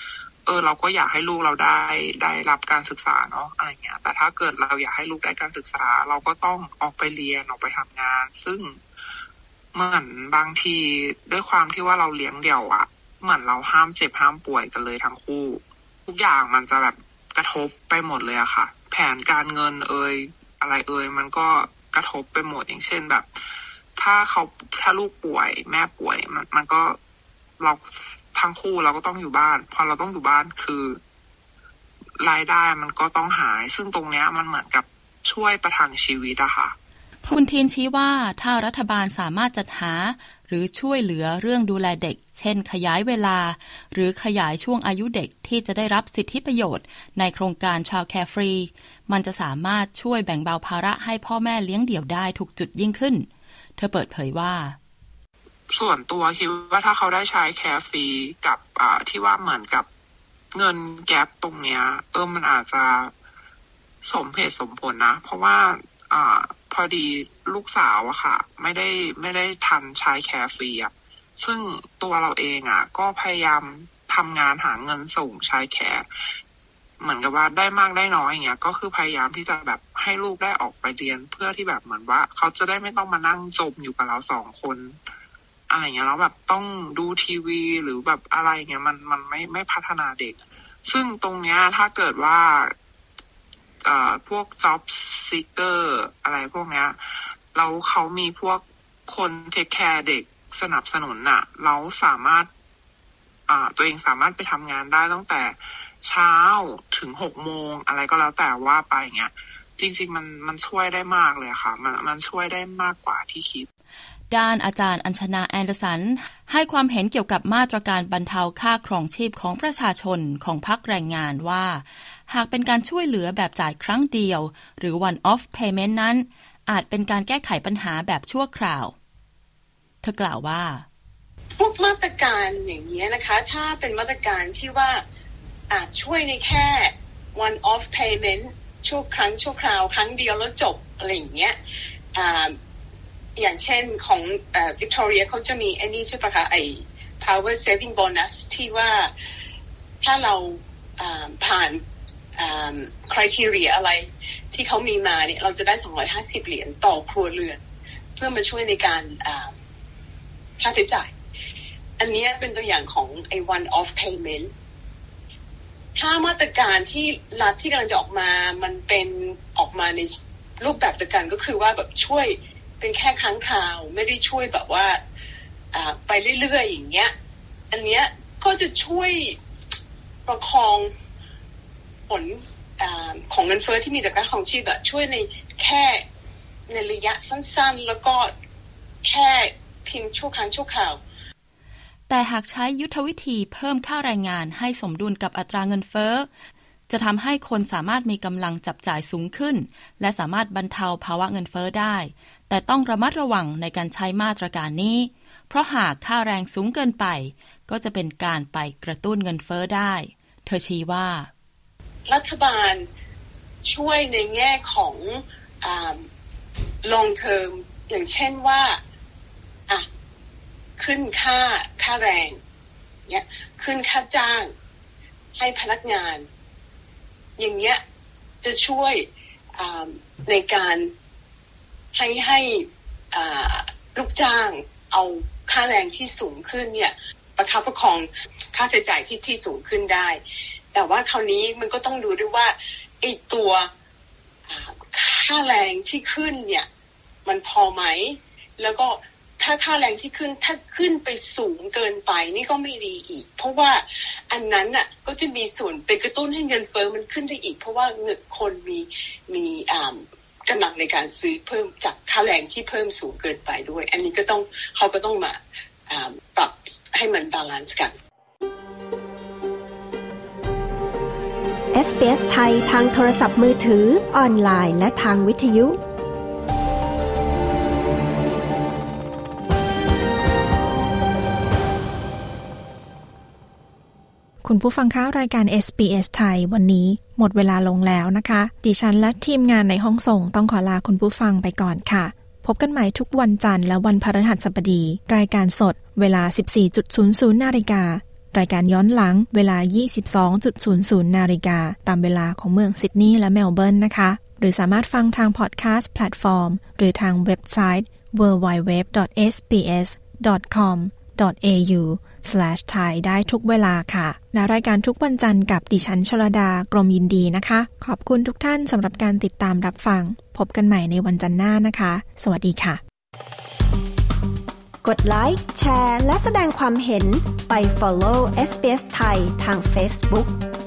เราก็อยากให้ลูกเราได้รับการศึกษาเนาะอะไรเงี้ยแต่ถ้าเกิดเราอยากให้ลูกได้การศึกษาเราก็ต้องออกไปเรียนออกไปทำงานซึ่งเหมือนบางทีด้วยความที่ว่าเราเลี้ยงเดี่ยวอะเหมือนเราห้ามเจ็บห้ามป่วยกันเลยทั้งคู่ทุกอย่างมันจะแบบกระทบไปหมดเลยอะค่ะแผนการเงินอะไรมันก็กระทบไปหมดอย่างเช่นแบบถ้าลูกป่วยแม่ป่วยมันก็เราทั้งคู่เราก็ต้องอยู่บ้านพอเราต้องอยู่บ้านคือรายได้มันก็ต้องหายซึ่งตรงเนี้ยมันเหมือนกับช่วยประทังชีวิตอะค่ะคุณทีนชี้ว่าถ้ารัฐบาลสามารถจัดหาหรือช่วยเหลือเรื่องดูแลเด็กเช่นขยายเวลาหรือขยายช่วงอายุเด็กที่จะได้รับสิทธิประโยชน์ในโครงการ Child Care Free มันจะสามารถช่วยแบ่งเบาภาระให้พ่อแม่เลี้ยงเดี่ยวได้ถูกจุดยิ่งขึ้นเธอเปิดเผยว่าส่วนตัวคิดว่าถ้าเขาได้ใช้แคร์ฟรีกับที่ว่าเหมือนกับเงินแก๊ปตรงเนี้ยมันอาจจะสมเหตุสมผลนะเพราะว่าพอดีลูกสาวอะค่ะไม่ได้ทันใช้แคร์ฟรีอะซึ่งตัวเราเองอะก็พยายามทำงานหาเงินส่งใช้แคร์เหมือนกับว่าได้มากได้น้อยอย่างเงี้ยก็คือพยายามที่จะแบบให้ลูกได้ออกไปเรียนเพื่อที่แบบเหมือนว่าเขาจะได้ไม่ต้องมานั่งจมอยู่กับเรา2 คนอะไรเงี้ยแล้วแบบต้องดูทีวีหรือแบบอะไรเงี้ยมันไม่พัฒนาเด็กซึ่งตรงเนี้ยถ้าเกิดว่าพวก job seeker อะไรพวกเนี้ยแล้วเขามีพวกคนเทคแคร์เด็กสนับสนุนน่ะเราสามารถตัวเองสามารถไปทำงานได้ตั้งแต่เช้าถึง6 โมงอะไรก็แล้วแต่ว่าไปเงี้ยจริงๆมันช่วยได้มากเลยค่ะมันช่วยได้มากกว่าที่คิดด้านอาจารย์อัญชนาแอนเดอร์สันให้ความเห็นเกี่ยวกับมาตรการบรรเทาค่าครองชีพของประชาชนของพรรคแรงงานว่าหากเป็นการช่วยเหลือแบบจ่ายครั้งเดียวหรือ one off payment นั้นอาจเป็นการแก้ไขปัญหาแบบชั่วคราวเธอกล่าวว่าพวกมาตรการอย่างนี้นะคะถ้าเป็นมาตรการที่ว่าอาจช่วยในแค่ one off payment ชั่วครั้งชั่วคราวครั้งเดียวแล้วจบอะไรอย่างเงี้ยอย่างเช่นของVictoria เขาจะมีไอ้นี่ใช่ปะคะไอ้ power saving bonus ที่ว่าถ้าเราผ่าน criteria อะไรที่เขามีมาเนี่ยเราจะได้$250ต่อครัวเรือนเพื่อมาช่วยในการค่าใช้จ่ายอันนี้เป็นตัวอย่างของไอ้ one off payment ถ้ามาตรการที่รัฐที่กำลังจะออกมามันเป็นออกมาในรูปแบบเดียวกันก็คือว่าแบบช่วยเป็นแค่ครั้งคราวไม่ได้ช่วยแบบว่าไปเรื่อยๆอย่างเงี้ยอันเนี้ยก็จะช่วยประคองผลของเงินเฟ้อที่มีต่อการครองชีพแบบช่วยในแค่ในระยะสั้นๆแล้วก็แค่เพียงชั่วครั้งชั่วคราวแต่หากใช้ยุทธวิธีเพิ่มค่าแรงงานให้สมดุลกับอัตราเงินเฟ้อจะทำให้คนสามารถมีกำลังจับจ่ายสูงขึ้นและสามารถบรรเทาภาวะเงินเฟ้อได้แต่ต้องระมัดระวังในการใช้มาตรการนี้เพราะหากค่าแรงสูงเกินไปก็จะเป็นการไปกระตุ้นเงินเฟ้อได้เธอชี้ว่ารัฐบาลช่วยในแง่ของlong term อย่างเช่นว่าขึ้นค่าแรงเนี่ยขึ้นค่าจ้างให้พนักงานอย่างเงี้ยจะช่วยในการให้ลูกจ้างเอาค่าแรงที่สูงขึ้นเนี่ยประคับประคองค่าใช้จ่ายที่สูงขึ้นได้แต่ว่าคราวนี้มันก็ต้องดูด้วยว่าไอ้ตัวค่าแรงที่ขึ้นเนี่ยมันพอไหมแล้วก็ถ้าค่าแรงที่ขึ้นถ้าขึ้นไปสูงเกินไปนี่ก็ไม่ดีอีกเพราะว่าอันนั้นน่ะก็จะมีส่วนไปกระตุ้นให้เงินเฟ้อมันขึ้นได้อีกเพราะว่าเงินคนมีกำลังในการซื้อเพิ่มจากค่าแรงที่เพิ่มสูงเกินไปด้วยอันนี้ก็ต้องเขาก็ต้องมาปรับให้มันบาลานซ์กัน SBS ไทยทางโทรศัพท์มือถือออนไลน์และทางวิทยุคุณผู้ฟังคะรายการ SBS ไทยวันนี้หมดเวลาลงแล้วนะคะดิฉันและทีมงานในห้องส่งต้องขอลาคุณผู้ฟังไปก่อนค่ะพบกันใหม่ทุกวันจันทร์และวันพฤหัสบดีรายการสดเวลา 14:00 น. รายการย้อนหลังเวลา 22:00 น.ตามเวลาของเมืองซิดนีย์และเมลเบิร์นนะคะหรือสามารถฟังทางพอดแคสต์แพลตฟอร์มหรือทางเว็บไซต์ www.sbs.com.au/thai ได้ทุกเวลาค่ะและรายการทุกวันจันทร์กับดิฉันชลดากรมยินดีนะคะขอบคุณทุกท่านสำหรับการติดตามรับฟังพบกันใหม่ในวันจันทร์หน้านะคะสวัสดีค่ะกดไลค์แชร์และแสดงความเห็นไป follow SBS ไทยทาง Facebook